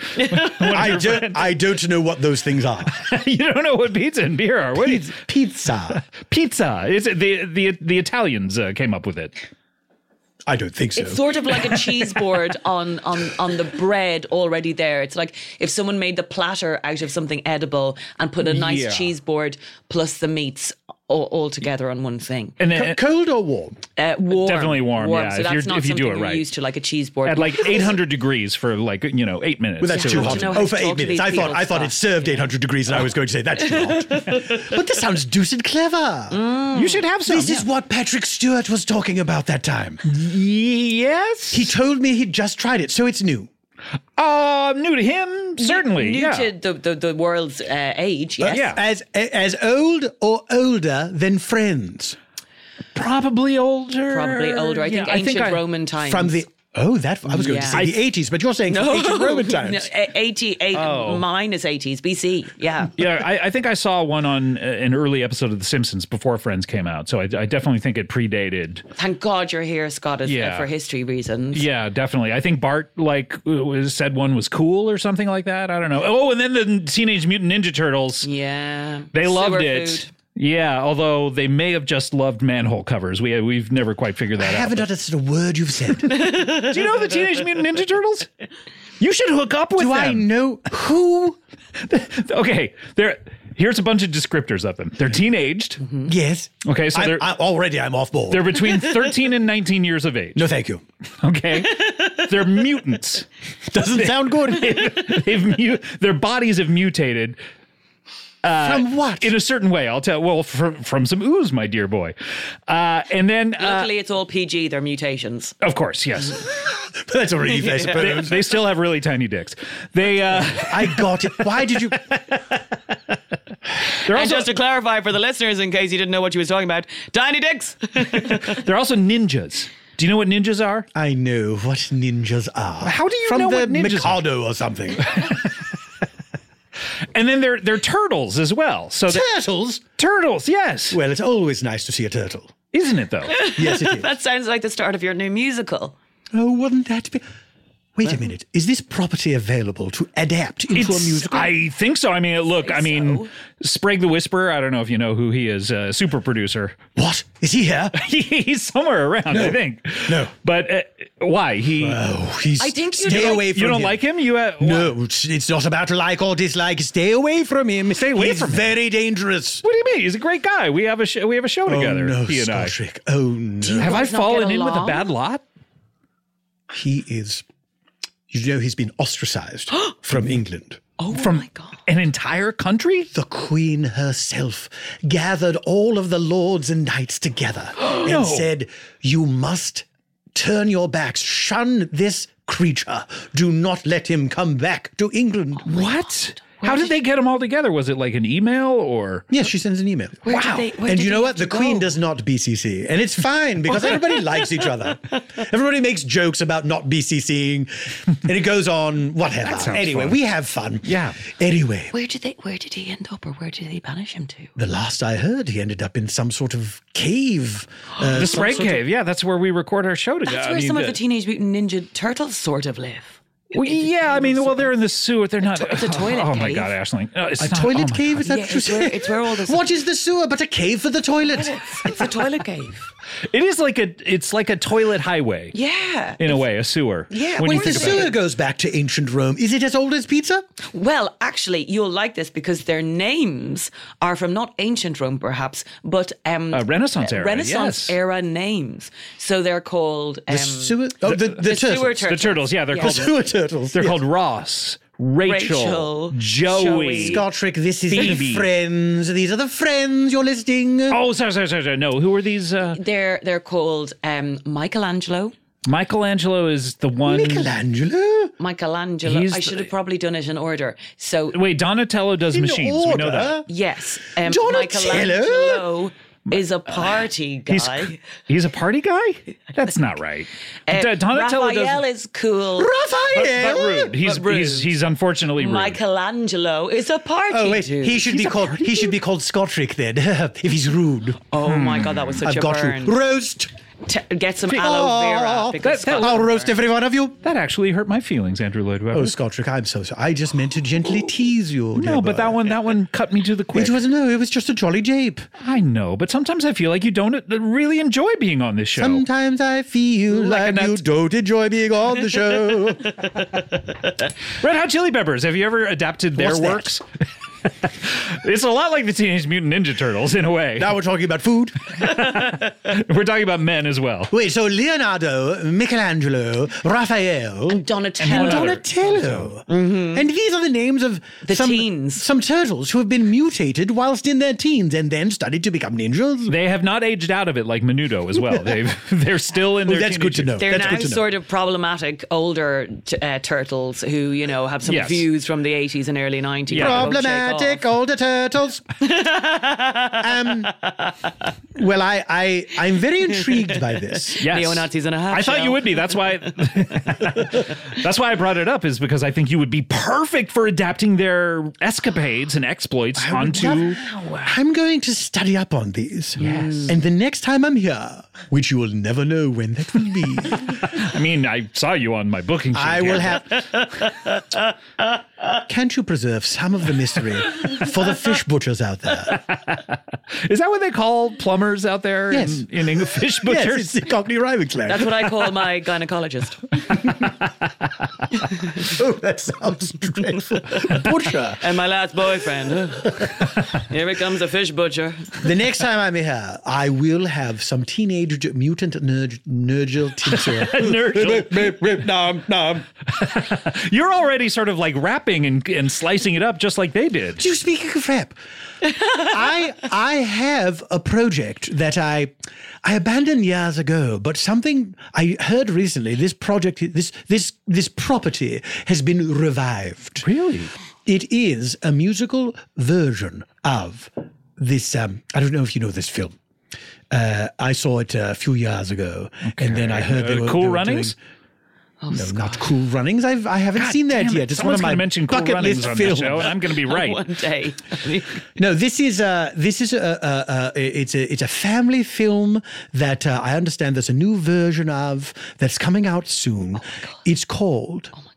I don't know what those things are. You don't know what pizza and beer are. What is Pizza. pizza? Is it the Italians came up with it? I don't think so. It's sort of like a cheese board on the bread already there. It's like if someone made the platter out of something edible and put a nice cheese board plus the meats all together on one thing. And then Cold or warm? Warm. Definitely warm, yeah, So if that's not you do something it you're right. used to, like a cheese board. at like 800 degrees for 8 minutes. Well, that's Yeah, too I want hot. to know how Oh, to for talk 8 to minutes. these I people, thought it served 800 degrees, and I was going to say that's too hot. But this sounds deuced clever. You should have some. This is what Patrick Stewart was talking about that time. Yes. He told me he'd just tried it, so it's new. New to him, certainly. New yeah. to the world's age, yes. Yeah. As old or older than Friends? Probably older. I think ancient Roman times. From the I was going to say the 80s, but you're saying from ancient Roman times. No, 88 minus 80s BC. Yeah. Yeah, I think I saw one on an early episode of The Simpsons before Friends came out, so I definitely think it predated. Thank God you're here, Scott, for history reasons. Yeah, definitely. I think Bart said one was cool or something like that. I don't know. Oh, and then the Teenage Mutant Ninja Turtles. Yeah. They loved Sewer it. food. Yeah, although they may have just loved manhole covers. We've never quite figured that out. I haven't understood a word you've said. Do you know the Teenage Mutant Ninja Turtles? You should hook up with them. Do I know who? Okay, here's a bunch of descriptors of them. They're teenaged. Yes. Okay, so I'm off board. they're between 13 and 19 years of age. No, thank you. Okay, they're mutants. Doesn't sound good. Their bodies have mutated. From what? In a certain way, I'll tell. Well, from some ooze, my dear boy. And then, Luckily, it's all PG. They're mutations. of course, yes, That's a relief, I suppose. they still have really tiny dicks. They, I got it. Why did you? they're And also just to clarify for the listeners, in case you didn't know what she was talking about, tiny dicks. they're also ninjas. Do you know what ninjas are? I know what ninjas are. How do you From know the what ninjas are? Mikado or something. And then they're turtles as well. So Turtles? turtles, yes, Well, it's always nice to see a turtle. isn't it though? Yes, it is. That sounds like the start of your new musical. Oh, wouldn't that be? Wait a minute. Is this property available to adapt into a musical? I think so. I mean, look, Sprague the Whisperer. I don't know if you know who he is. Super producer. What? Is he here? He's somewhere around, I think. No. But why? Oh, he's. I think you stay don't- away from You don't him. like him? You No, it's not about like or dislike. Stay away from him. Stay away He's from him. very dangerous. What do you mean? He's a great guy. We have a show together. Oh no, he and I. Scottrick. Oh no. Have I guys not fallen get in with a along? bad lot? He is. You know, he's been ostracized from England. Oh, From my God. an entire country? The Queen herself gathered all of the lords and knights together and said, "You must turn your backs, shun this creature. Do not let him come back to England." What? How did they get them all together? Was it like an email or? Yes, she sends an email. Where And did you know they what? have to The Queen go? does not BCC. And it's fine because everybody likes each other. Everybody makes jokes about not BCCing. And it goes on, whatever. sounds Anyway, fun. we have fun. Yeah. Anyway, Where did he end up, or where did they banish him to? the last I heard, he ended up in some sort of cave. The Sprague Cave. Yeah, that's where we record our show together. That's where some of the Teenage Mutant Ninja Turtles sort of live. Well, yeah, I mean, well, they're in the sewer. They're not. It's a toilet Oh my cave. God, Aisling. No, it's A not- toilet oh my cave? God. Is that Yeah, what you it's where- said? it's where all the- What is the sewer but a cave for the toilet? It's a toilet cave. It is like it's like a toilet highway. Yeah. In a way, a sewer. Yeah, When Well, you if the think about it. sewer goes back to ancient Rome, is it as old as pizza? Well, actually, you'll like this because their names are from not ancient Rome, perhaps, but Renaissance era, Renaissance yes. era names. So they're called The sewer? Oh, the the sewer turtles. turtles. The turtles, yeah, they're Yeah. called Sewer turtles. they're yes. called Ross, Rachel, Joey. Joey. Scottrick, this is Phoebe. the friends. These are the friends you're listing. Oh, sorry. No, who are these? They're called Michelangelo. Michelangelo is the one. Michelangelo? Michelangelo. He's I should have probably done it in order. So Wait, Donatello does In machines. We know order? that. yes, Donatello? Michelangelo is a party guy. He's a party guy? That's not right. Donatello Raphael does. is cool. Raphael? But rude. But rude. He's unfortunately rude. Michelangelo is a party Oh wait, dude. he should be called Scottrick then, if he's rude. Oh my God, that was such I've a got burn. you. Roast. Get some aloe vera. Because that- I'll roast every one of you. That actually hurt my feelings, Andrew Lloyd Webber. Oh, Scottrick, I'm so sorry. I just meant to gently tease you. no, dear but boy. that one cut me to the quick. It was just a jolly jape. I know, but sometimes I feel like you don't really enjoy being on this show. Sometimes I feel Like a like you nut. don't enjoy being on the show. Red Hot Chili Peppers. Have you ever adapted their What's that? works? It's a lot like the Teenage Mutant Ninja Turtles in a way. Now we're talking about food. We're talking about men as well. Wait, so Leonardo, Michelangelo, Raphael, Donatello. Donatello. And these are the names of The teens. some turtles who have been mutated whilst in their teens and then studied to become ninjas. They have not aged out of it like Menudo as well. They're still in their That's good to teenage know. They're That's now good to know. sort of problematic older turtles who, have some Yes. views from the 80s and early 90s. Yeah. that won't shake Problematic off. older turtles. Well, I'm very intrigued by this. Yes. Neo-Nazis in a half I thought shell. you would be. That's why I brought it up, is because I think you would be perfect for adapting their escapades and exploits onto. I'm going to study up on these. Yes. And the next time I'm here, which you will never know when that will be, I mean, I saw you on my booking sheet. I here. will have. Can't you preserve some of the mystery for the fish butchers out there? Is that what they call plumbers out there? Yes. In English, fish butchers. Yes, it's the Cockney rhyming slang. That's what I call my gynecologist. Oh, that sounds dreadful. Butcher. And my last boyfriend. Here comes a fish butcher. The next time I'm here, I will have some teenage mutant Nurgle tincture. Nurgle. Nom, nom. You're already sort of like rapping and slicing it up just like they did. You speaking of rap, I have a project that I abandoned years ago, but something I heard recently. This project, this property has been revived. Really? It is a musical version of this. I don't know if you know this film. I saw it a few years ago, and then I heard they were Cool they were Runnings. No, not Cool Runnings. I haven't seen that Damn it. yet. It's Someone's one of my going to mention Cool bucket Runnings list on films. the show, and I'm going to be right. One day. No, this is it's a family film that I understand there's a new version of that's coming out soon. It's called. Oh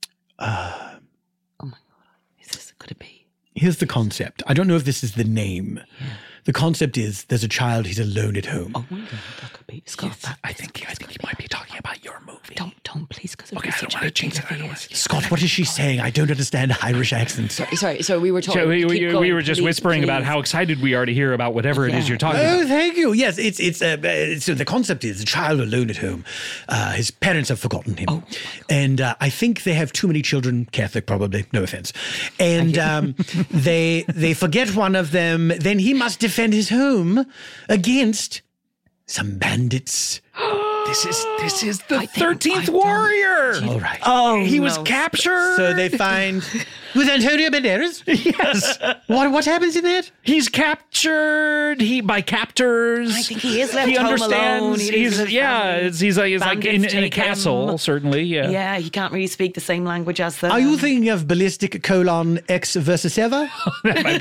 my God. Could it be? Here's the concept. I don't know if this is the name. The concept is there's a child. He's alone at home. Oh my God, that could be. Scott, I think you might be talking about your movie. Don't please, because Okay, I don't want to jinx it. I don't want to. Scott, what is she saying? I don't understand Irish accents. Sorry, so we were talking. We were just whispering about how excited we are to hear about whatever it is you're talking about. Oh, thank you. Yes, it's so the concept is a child alone at home. His parents have forgotten him, and I think they have too many children. Catholic, probably. No offense. And they forget one of them. Then he must defend his home against some bandits. This is the 13th Warrior. All right. Oh, He was captured. So they find with Antonio Banderas. Yes. What happens in that? He's captured by captors. I think he is left He home understands. alone. He leaves his family. He's like in Bandits a take castle, him. certainly. Yeah. Yeah, he can't really speak the same language as them. Are you thinking of Ballistic: X versus Eva? That might be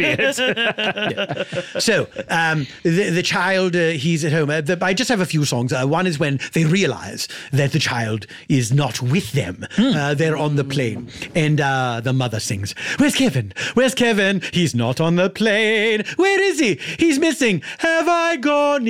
it. So the child, he's at home. I just have a few songs. One is when they realize that the child is not with them. They're on the plane. And the mother sings, "Where's Kevin? Where's Kevin? He's not on the plane. Where is he? He's missing. Have I gone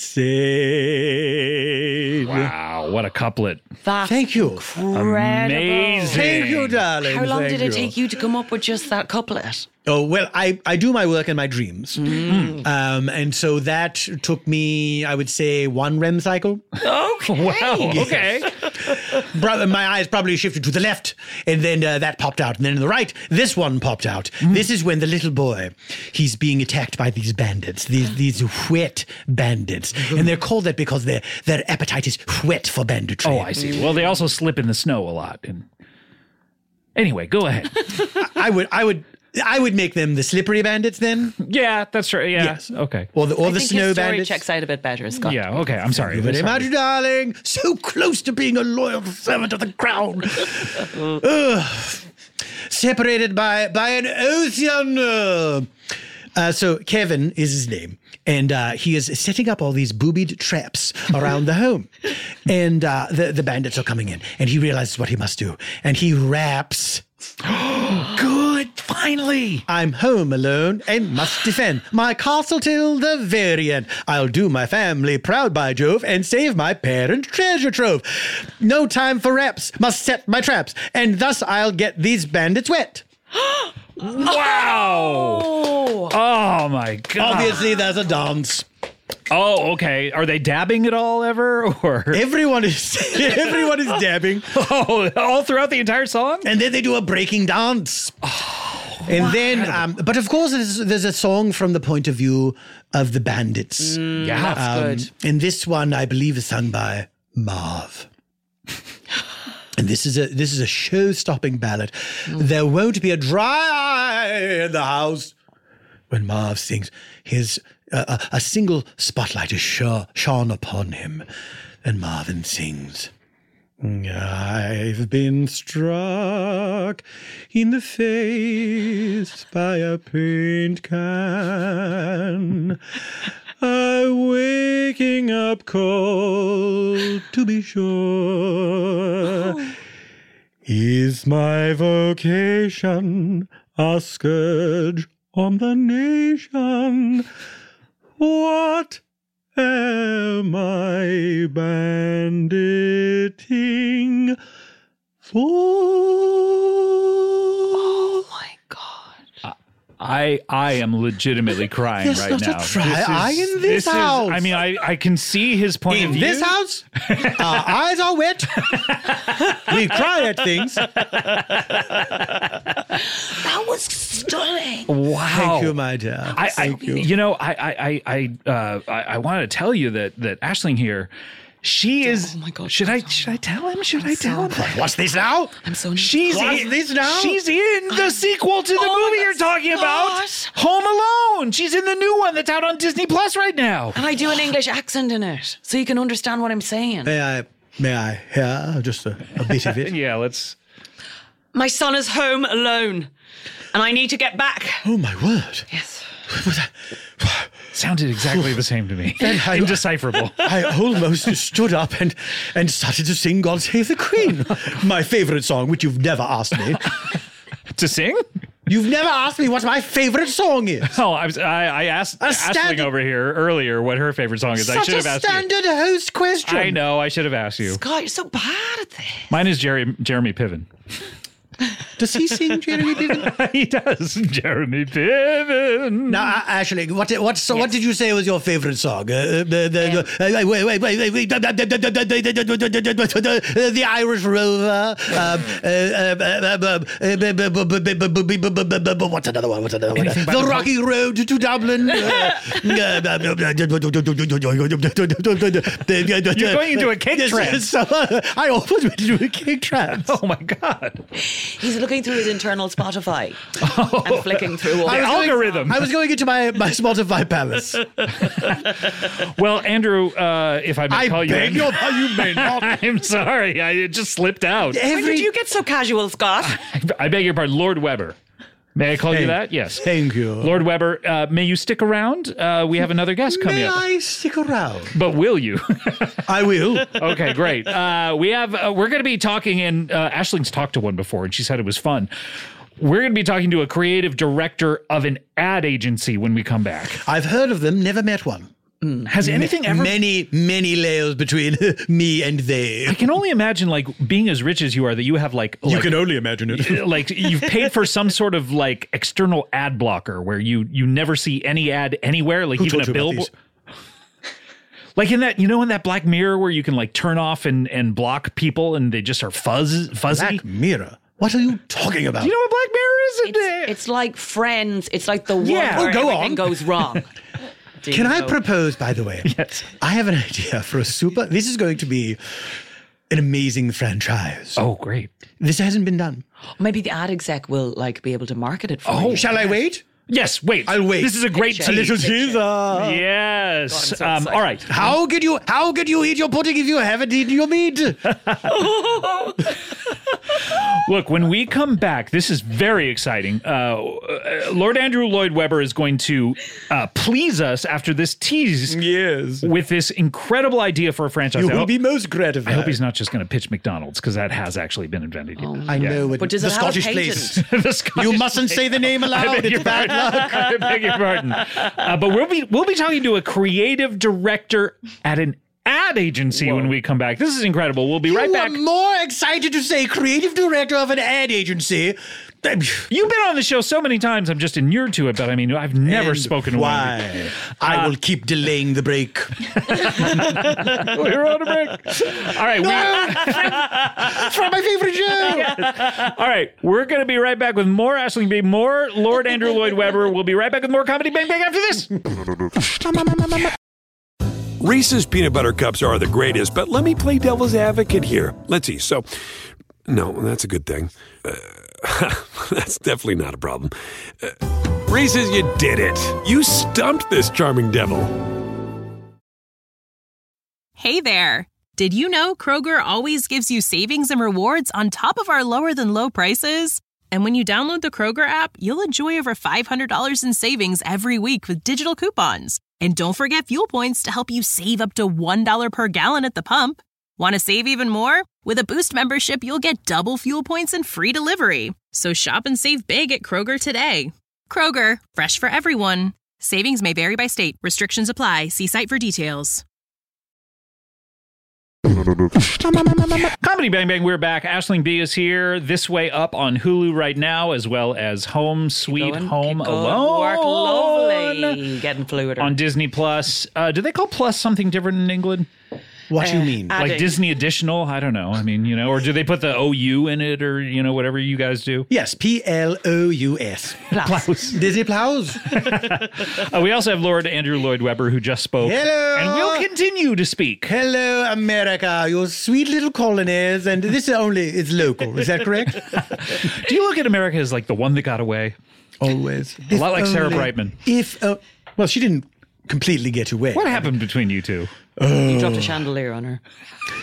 insane?" Wow, what a couplet. That's Thank you. incredible. Amazing. Thank you, darling. How long Thank did it take you to come up with just that couplet? Oh, well, I do my work in my dreams. And so that took me, I would say, one REM cycle. Wow. Okay. My eyes probably shifted to the left, and then that popped out. And then to the right, this one popped out. This is when the little boy, he's being attacked by these bandits, these wet bandits. And they're called that because their appetite is wet for banditry. Oh, I see. Well, they also slip in the snow a lot. And anyway, go ahead. I would make them the slippery bandits then, Yeah, that's true. Yeah. Yes. Okay. or the I think snow his story bandits. checks out a bit better, Scott. Yeah. Okay. I'm sorry. Thank you very Sorry. much, darling. So close to being a loyal servant of the crown. Ugh. Separated by an ocean. So Kevin is his name, and he is setting up all these boobied traps around the home. And the bandits are coming in, and he realizes what he must do. And he raps, Good. Finally. "I'm home alone and must defend my castle till the very end. I'll do my family proud, by Jove, and save my parents' treasure trove. No time for raps, must set my traps, and thus I'll get these bandits wet." Wow. Oh my God. Obviously, there's a dance. Oh, okay. Are they dabbing at all ever? Or Everyone is dabbing. all throughout the entire song? And then they do a breaking dance. And then, but of course, there's a song from the point of view of the bandits. Yeah. That's good. And this one, I believe, is sung by Marv. And this is a show-stopping ballad. There won't be a dry eye in the house when Marv sings. His a single spotlight is shone upon him, and Marvin sings. I've been struck in the face by a paint can. I'm waking up cold, to be sure. Is my vocation a scourge on the nation? What am I banditing for? Oh my God. I am legitimately crying There's right not now. a dry eye in this house. I mean, I can see his point of In view. this house, our eyes are wet. We cry at things. That was stunning. Wow. Thank you, my dear. Thank you. You know, I want to tell you that Aisling here, she is. Oh my God. Should I tell him? Should I tell him? What's this now? I'm so She's What's in, this now? She's in the sequel to the Oh, movie you're talking about, gosh. Home Alone. She's in the new one that's out on Disney Plus right now. And I do an English accent in it, so you can understand what I'm saying. May I hear just a bit of it? Yeah, let's. My son is home alone, and I need to get back. Oh, my word. Yes. Sounded exactly the same to me. I- Indecipherable. I almost stood up and started to sing God Save the Queen, my favorite song, which you've never asked me. To sing? You've never asked me what my favorite song is. Oh, I asked Aisling standard- over here earlier what her favorite song is. I Such should a have asked you. standard host question. I know. I should have asked you. God, you're so bad at this. Mine is Jeremy Piven. Does he sing Jeremy Piven? He does. Jeremy Piven. Now, Ashley, what did you say was your favorite song? Wait. The Irish Rover. What's another one? The Rocky Road to Dublin. You're going into a cake trance. I almost went into a cake trance. Oh my God. He's looking through his internal Spotify and flicking through all The the algorithm. I was going into my Spotify palace. Well, Andrew, if I may I call you beg Andrew. your you may not. I'm sorry. It just slipped out. When did you get so casual, Scott? I beg your pardon. Lord Weber. May I call you that? Yes. Thank you. Lord Weber, may you stick around? We have another guest coming May up. I stick around? But will you? I will. Okay, great. We're going to be talking, and Aisling's talked to one before, and she said it was fun. We're going to be talking to a creative director of an ad agency when we come back. I've heard of them, never met one. Has anything ever... Many layers between me and they. I can only imagine, like, being as rich as you are, that you have, like only imagine it. like, you've paid for some sort of, like, external ad blocker where you never see any ad anywhere, like Who even told a you about billboard. Like in that Black Mirror where you can, like, turn off and block people and they just are fuzzy. Black Mirror. What are you talking about? You know what Black Mirror is? It's like Friends. It's like the one Yeah. where Oh, go everything on. goes wrong. Do Can you I know? propose, by the way? Yes. I have an idea for a super. This is going to be an amazing franchise. Oh, great. This hasn't been done. Maybe the ad exec will like be able to market it for Oh, you. Shall I wait? Yes, wait. I'll wait. This is a great A tease. little teaser. Yes. God, I'm so All right. How could you eat your pudding if you haven't eaten your meat? Look, when we come back, this is very exciting. Lord Andrew Lloyd Webber is going to please us after this tease Yes. with this incredible idea for a franchise. You I will hope- be most gratified. I hope he's not just going to pitch McDonald's because that has actually been invented here. I know. But does the it have a Scottish patent? place. The Scottish- You mustn't say the name I aloud. beg your It's bad pardon. luck. I beg your pardon. But we'll be talking to a creative director at an ad agency when we come back. This is incredible. We'll be right back. I'm more excited to say creative director of an ad agency You've been on the show so many times, I'm just inured to it, but I mean, I've never spoken to one of you. Why? I will keep delaying the break. We're on a break. All right. From my favorite show. All right. We're going to be right back with more Aisling Bea, more Lord Andrew Lloyd Webber. We'll be right back with more Comedy Bang Bang after this. Reese's peanut butter cups are the greatest, but let me play devil's advocate here. Let's see. So, no, that's a good thing. That's definitely not a problem. Reese's, you did it. You stumped this charming devil. Hey there. Did you know Kroger always gives you savings and rewards on top of our lower than low prices? And when you download the Kroger app, you'll enjoy over $500 in savings every week with digital coupons. And don't forget fuel points to help you save up to $1 per gallon at the pump. Want to save even more? With a Boost membership, you'll get double fuel points and free delivery. So shop and save big at Kroger today. Kroger, fresh for everyone. Savings may vary by state. Restrictions apply. See site for details. Comedy Bang Bang, we're back. Aisling Bea is here. This Way Up on Hulu right now, as well as Home Sweet Home Alone. Work lovely. Getting fluid. On Disney Plus. Do they call Plus something different in England? What do you mean? Like Disney Additional? I don't know. I mean, or do they put the OU in it or, whatever you guys do? Yes, Plus. Plus. Disney Plus. We also have Lord Andrew Lloyd Webber, who just spoke. Hello. And will continue to speak. Hello, America, your sweet little colonies. And this it's local. Is that correct? Do you look at America as like the one that got away? Always. A lot like Sarah Brightman. Well, she didn't completely get away. What happened between you two? You dropped a chandelier on her.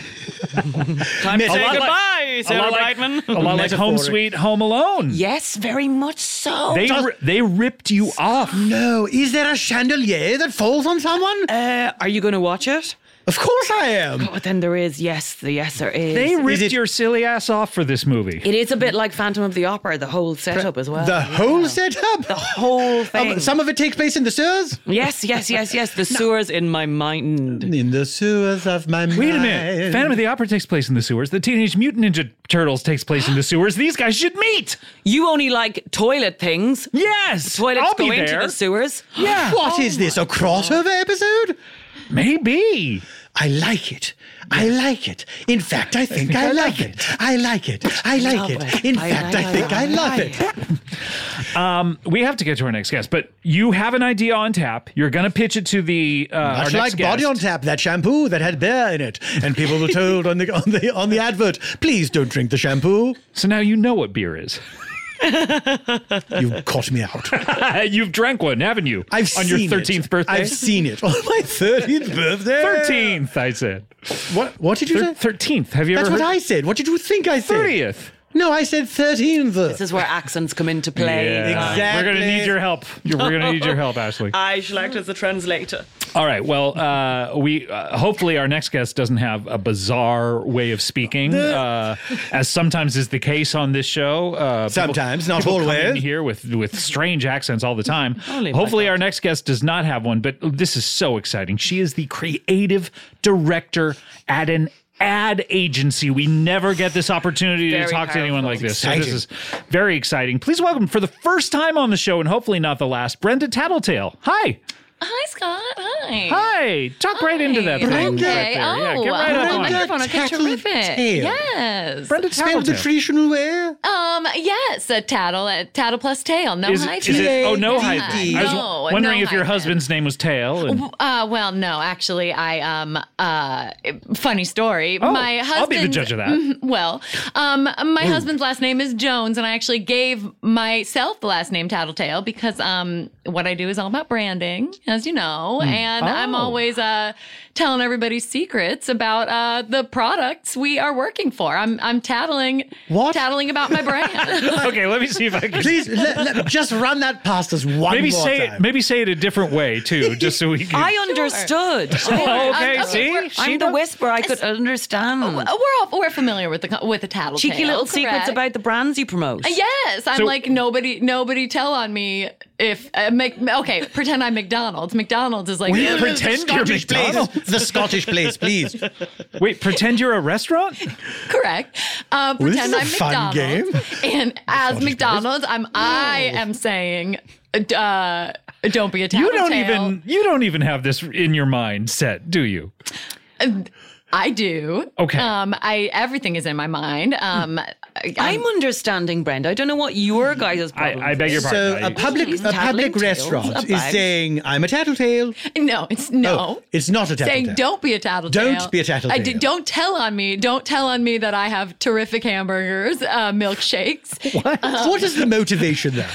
Time to say goodbye, Sarah Brightman. A lot like Home Sweet Home Alone. Yes, very much so. They ripped you off. No, is there a chandelier that falls on someone? Are you going to watch it? Of course I am. But then there is, yes, there is. They ripped your silly ass off for this movie. It is a bit like Phantom of the Opera, the whole setup as well. The whole setup? The whole thing. Some of it takes place in the sewers? Yes. The sewers in my mind. In the sewers of my mind. Wait a minute. Phantom of the Opera takes place in the sewers. The Teenage Mutant Ninja Turtles takes place in the sewers. These guys should meet. You only like toilet things. Yes. Toilets go into the sewers. Yeah. What is this, a crossover episode? Maybe. I like it. I like it. In fact, I think I like it. I like it. I like it. In fact, I think I love it. We have to get to our next guest, but you have an idea on tap. You're going to pitch it to the our Much next like guest. Body on Tap, that shampoo that had bear in it, and people were told on the advert, please don't drink the shampoo. So now you know what beer is. You've caught me out. You've drank one, haven't you? On your 13th birthday? I've seen it. On my 13th birthday. 13th, I said. What did you say? 13th. Have you That's ever what heard? I said. What did you think I said? 30th. No, I said 13th. This is where accents come into play. Yeah. Exactly. We're going to need your help. We're going to need your help, Aisling. I shall act as the translator. All right. Well, we hopefully our next guest doesn't have a bizarre way of speaking, as sometimes is the case on this show. Sometimes, not people come in always. here with strange accents all the time. Only my Hopefully, fault. our next guest does not have one. But this is so exciting. She is the creative director at an ad agency. We never get this opportunity to Very talk to anyone powerful. like this. So Exciting. this is very exciting. Please welcome for the first time on the show, and hopefully not the last, Brenda Tattletale. Hi. Hi, Scott. Hi. Hi. Talk right into that thing. Brenda. Right there. Yeah, get right up the on it. microphone. Okay, terrific. Tattletale. Yes. Brenda Spelled the Tattletale. traditional way. Yes, a tattle plus tail. No Is hyphen. it? Oh, no Yeah. hyphen. I was No, wondering no if your hyphen. husband's name was Tail. And, Well, no, actually, funny story. Oh, My husband. I'll be the judge of that. Well, my husband's last name is Jones, and I actually gave myself the last name Tattletale because what I do is all about branding, as you know, and I'm Oh. always telling everybody secrets about the products we are working for. I'm tattling about my brand. Okay, let me see if I can. Please, let me just run that past us one Maybe more say time. it. Maybe say it a different way too, just so we can. I understood. Oh, okay, Okay, see, I'm the whisper. I could understand. We're familiar with the tattletale. Cheeky little correct? secrets about the brands you promote. Yes, I'm So- like nobody tell on me if pretend I'm McDonald's. McDonald's. McDonald's is like Pretend you're Scottish place. McDonald's. The Scottish place, please. Wait, pretend you're a restaurant? correct. this Pretend is a I'm fun McDonald's, and as McDonald's, I am saying, don't be a tattletale. You don't even have this in your mind set, do you? I do. Okay. Everything is in my mind. I'm understanding, Brenda. I don't know what your guys' problem I beg your pardon. So a public tattling tails, restaurant a is bag. saying, I'm a tattletale. No, it's no. Oh, it's not a tattletale. Saying don't be a tattletale. Don't be a tattletale. Don't tell on me. Don't tell on me that I have terrific hamburgers, milkshakes. What is the motivation there?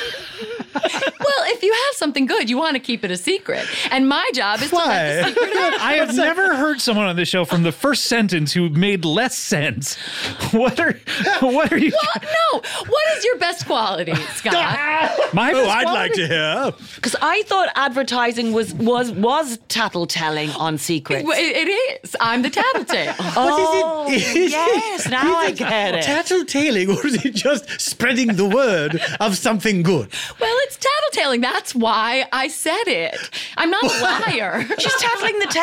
Well, if you have something good, you want to keep it a secret. And my job is to let the secret out. I have never heard someone on this show from the first sentence who made less sense. What are you? What? No. What is your best quality, Scott? My best I'd quality? like to hear. Because I thought advertising was tattletelling on secrets. It is. I'm the tattletale. Oh, Is yes, now I it get it. tattletaling, or is it just spreading the word of something good? Well, it's tattletaling. That's why I said it. I'm not a liar. She's tattling the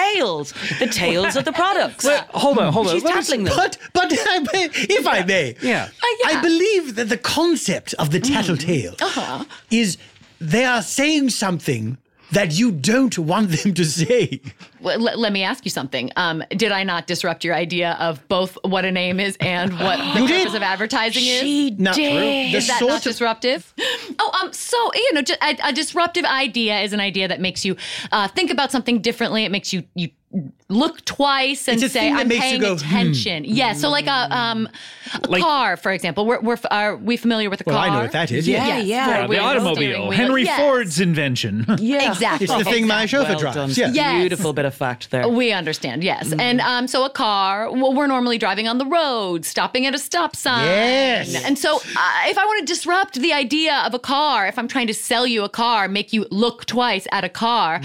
tails of the products. Hold on. She's Let me- tattling them. But if I may, Yeah. I believe that the concept of the tattletale is they are saying something that you don't want them to say. Well, let me ask you something. Did I not disrupt your idea of both what a name is and what the You purpose did. of advertising is? She Not true. did. The Is that sort not of- disruptive? So a disruptive idea is an idea that makes you think about something differently. It makes you look twice and It's a say, thing that "I'm makes you paying go, attention." Yeah. So like a Like- car, for example. Are we familiar with a Well, car? I know what that is. Yeah, Yes, yeah. four The wheels, steering automobile, wheel. Henry Yes. Ford's invention. Yeah. Exactly. It's the thing my chauffeur Well done. drives. Yeah. Yes. Beautiful bit of fact there. We understand, yes. And so a car, well, we're normally driving on the road, stopping at a stop sign. Yes. And so if I want to disrupt the idea of a car, if I'm trying to sell you a car, make you look twice at a car,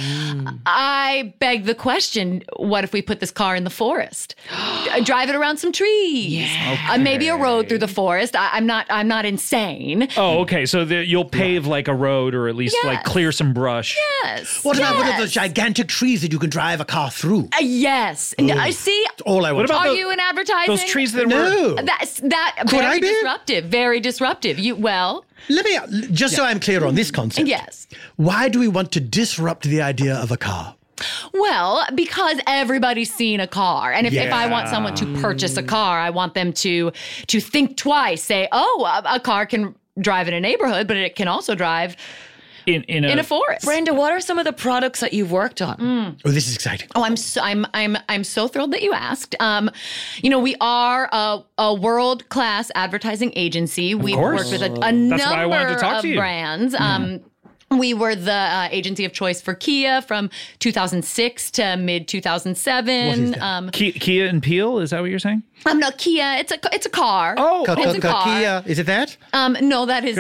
I beg the question, what if we put this car in the forest? Drive it around some trees. Maybe a road through the forest. I'm not insane. Oh, okay. So you'll pave like a road, or at least like Yes. clear some brush. Yes. What about one of yes. those gigantic trees that you can drive a car through? Yes. And I see. All I want. What about Are the- you in advertising? Those trees that were. No. That Could very I be? disruptive. Very disruptive. Let me, just so I'm clear on this concept. Yes. Why do we want to disrupt the idea of a car? Well, because everybody's seen a car. And if I want someone to purchase a car, I want them to think twice, say, oh, a car can drive in a neighborhood, but it can also drive In in a forest. Brenda, what are some of the products that you've worked on? Oh, this is exciting. Oh, I'm so thrilled that you asked. We are a world-class advertising agency. We've course. worked with a That's number why I wanted to talk of to you. brands. We were the agency of choice for Kia from 2006 to mid 2007. What is that? Kia and Peel, is that what you're saying? No, Kia. It's a car. Oh, it's a car. Kia, is it that? No, that is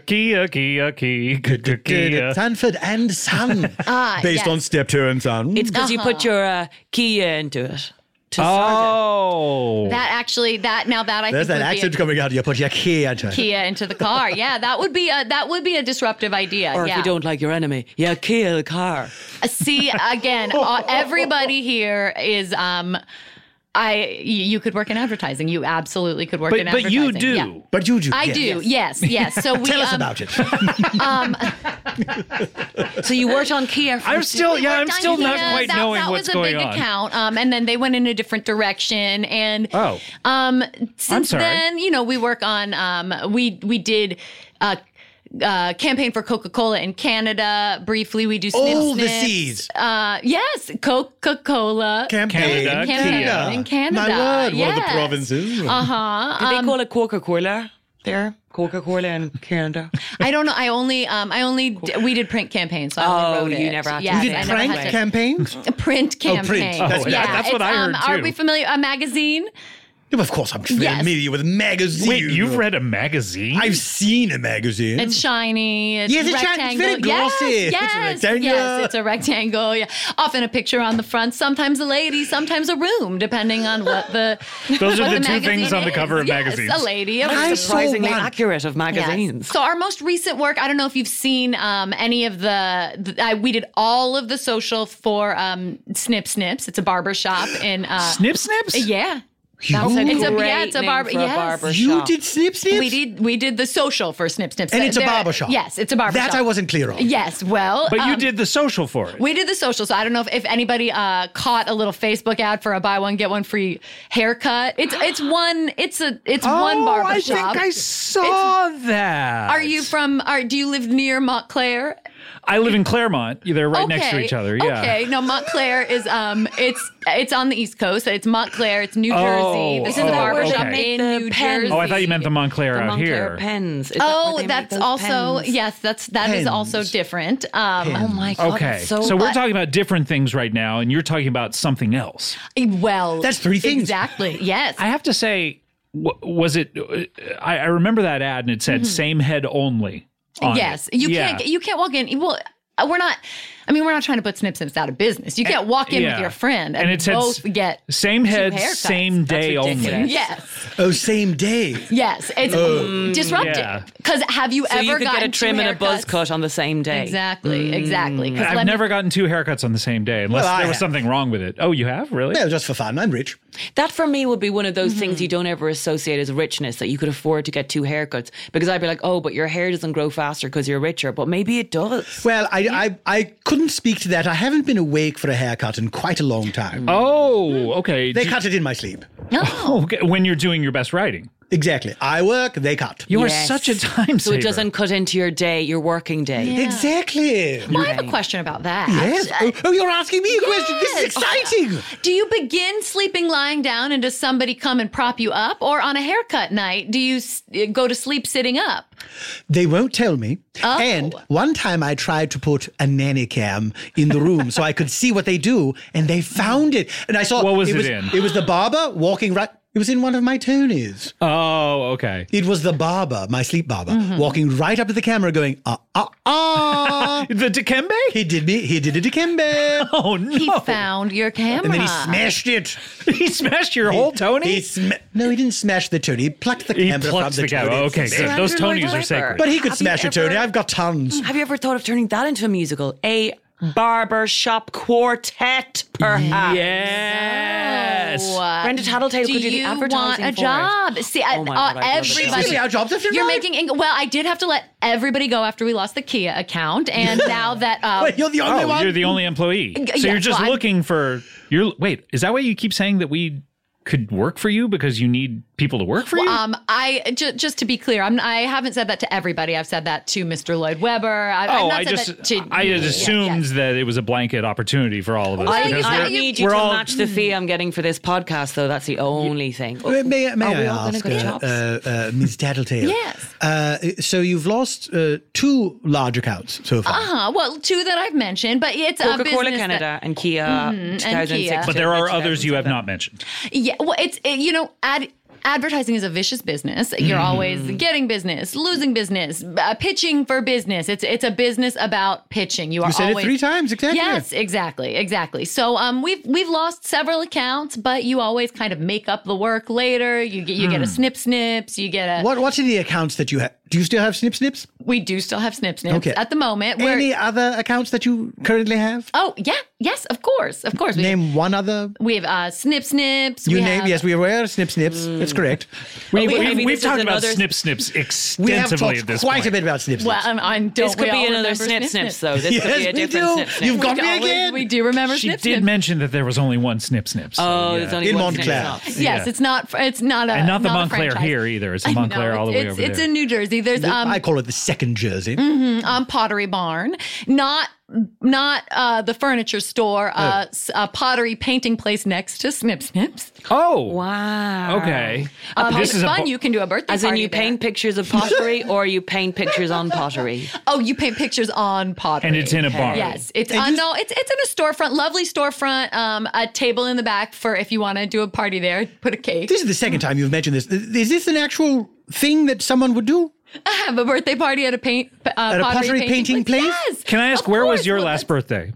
Kia. Sanford and Son. Based yes. on Steptoe and Son. It's because you put your Kia into it. To start Oh. that actually that I There's think that would accent be coming out. You put your Kia into it. a Kia into the car. Yeah, that would be a disruptive idea. it. Or yeah. if you don't like your enemy, kill a car. See, again, everybody here is you could work in advertising. You absolutely could work in But advertising. you do. Yeah. But you do. I yes. do. Yes. So we Tell us about it. So you worked on Kia. I'm still We worked not on Kia. quite knowing that what's was going a big on. account. And then they went in a different direction. And since sorry. then, we work on we did. Campaign for Coca-Cola in Canada. Briefly, we do Snip All the Snips. C's. Yes, Coca-Cola. Campaign. Canada. In Canada. My word, one of the Yes. provinces. Did they call it Coca-Cola there? Coca-Cola in Canada. I don't know. We did print campaigns, so I only wrote you it. never had to Yes, You do I did never prank had to- campaigns? Print campaign. print. That's Oh, yeah, that's what it's, I heard, Are too. we familiar? A magazine? Of course, I'm familiar with magazines. Wait, you've read a magazine? I've seen a magazine. It's shiny. It's Yes, it's shiny. rectangle. It's very glossy. Yes, It's a yes, rectangle. yes, it's a rectangle. Yeah, often a picture on the front. Sometimes a lady, sometimes a room, depending on what the. Those are what the two magazine things on the is. cover of Yes, magazines. A lady, a I room. saw Surprisingly one. accurate of Yes. magazines. So our most recent work, I don't know if you've seen any of we did all of the social for Snip Snips. It's a barber shop in Snip Snips? Yeah. That's a It's a- great yeah, it's a name barber- for a yes. barber You shop. did Snip Snips? We did the social for Snip Snips. And it's a There- barber shop. Yes, it's a barber That shop. I wasn't clear on. Yes, well, But you did the social for it. we did the social, so I don't know if anybody caught a little Facebook ad for a buy one get one free haircut. It's one barber I shop. think I saw that. Do you live near Montclair? I live in Claremont. They're right next to each other. Yeah. Okay. No, Montclair is it's on the East Coast. It's Montclair. It's New Jersey. This is a barber shop okay. in New Jersey. Oh, I thought you meant the Montclair The out Montclair here. pens. Is that where Oh, they make that's those also pens? yes. That is also Pens. different. Oh my god. Okay. that's so So we're talking about different things right now, and you're talking about something else. Well, That's three things. exactly. Yes. I have to say, was it? I remember that ad, and it said "same head only." on Yes, it. you Yeah. can't walk in. Well, we're not trying to put Snip Snips out of business. You can't walk in with your friend and it said both get same head, haircuts. same day That's only. ridiculous. yes, Oh, same day. yes. It's yeah. disruptive. Because have you So ever you could gotten get a trim two and a buzz haircuts? cut on the same day. Exactly. 'Cause I've let me- never gotten two haircuts on the same day, unless Well, I there was have. something wrong with it. Oh, you have? Really? Well, just for fun. I'm rich. That for me would be one of those Mm-hmm. things you don't ever associate as richness, that you could afford to get two haircuts. Because I'd be like, oh, but your hair doesn't grow faster because you're richer. But maybe it does. Well, I couldn't speak to that. I haven't been awake for a haircut in quite a long time. Oh, okay. They cut it in my sleep. Oh, okay. When you're doing your best writing. Exactly. I work, they cut. You Yes. are such a time So saver. it doesn't cut into your day, your working day. Exactly. Well, I have a question about that. Yes. Oh, you're asking me a question. This is Yes. exciting. Do you begin sleeping lying down and does somebody come and prop you up? Or on a haircut night, do you go to sleep sitting up? They won't tell me. Oh. And one time I tried to put a nanny cam in the room so I could see what they do, and they found it. And I saw What was it in? It was the barber walking right. It was in one of my Tonys. Oh, okay. It was the barber, my sleep barber, Mm-hmm. walking right up to the camera going, The Dikembe? He did a dikembe. Oh, no. He found your camera. And then he smashed it. He smashed your whole Tony? No, he didn't smash the Tony. He plucked the He camera from plucks the the Tony. camera. Okay, good. Andrew Those Lloyd Tonys are Webber. sacred. But he could Have smash you a Tony. ever- I've got tons. Have you ever thought of turning that into a musical? A barber shop quartet, perhaps? Yes. Brenda Tattletale do could do the you advertising want a for job? it. See, Oh my God, I'd love a everybody. job. See, our jobs have to You're ride. making. Well, I did have to let everybody go after we lost the Kia account, and now that Wait, you're the only Oh, one. you're the only employee. So yes, you're just well, I'm- looking for wait, is that why you keep saying that we could work for you because you need people to work for you? just to be clear, I haven't said that to everybody. I've said that to Mr. Lloyd Webber. I've not I said just that to, I had assumed yes. that it was a blanket opportunity for all of us. because I we're- need you we're to all- match the fee I'm getting for this podcast, though. That's the only thing. May Are I we all gonna ask, get jobs? Ms. Tattletale? Yes. So you've lost two large accounts so far. Well, two that I've mentioned, but it's a Coca-Cola business Canada and Kia and 2006. Kia. But there are others you have not mentioned. Yeah, well, advertising is a vicious business. You're always getting business, losing business, pitching for business. It's a business about pitching. You are You said always it 3 times, exactly. Yes, exactly. So we've lost several accounts, but you always kind of make up the work later. You get a Snip Snips. You get a. What's in the accounts that you have? Do you still have Snip Snips? We do still have Snip Snips Okay. at the moment. Any other accounts that you currently have? Oh yeah, yes, of course. Name one other. We have Snip Snips. You we name, have, yes, we are aware of Snip Snips. That's correct. Maybe We've this is talked about another- Snip Snips We have extensively talked at this quite point. a bit about Snip Snips. Well, don't This could we be all another remember Snip Snips, though. This Yes, could be a we different do. Snip Snip. You've got We me always- again. We do remember She Snip did Snips. mention that there was only one Snip Snip. So, Oh, yeah. there's only In one Montclair. Snip Snip. Yes, it's not a And not the a Montclair franchise. here either. It's I the know, Montclair all the way over It's there. in New Jersey. There's I call it the second Jersey. Pottery Barn, not the furniture store, a pottery painting place next to Snip Snips. Oh. Wow. Okay. This is fun. You can do a birthday As in party you there. paint pictures of pottery or you paint pictures on pottery? Oh, you paint pictures on pottery. And it's in a bar. Yes, it's no, it's in a storefront, lovely storefront. A table in the back for if you want to do a party there. Put a cake. This is the second time you've mentioned this. Is this an actual thing that someone would do? Have a birthday party at a pottery painting place? Yes. Can I ask, Of where was course. your Well, last birthday?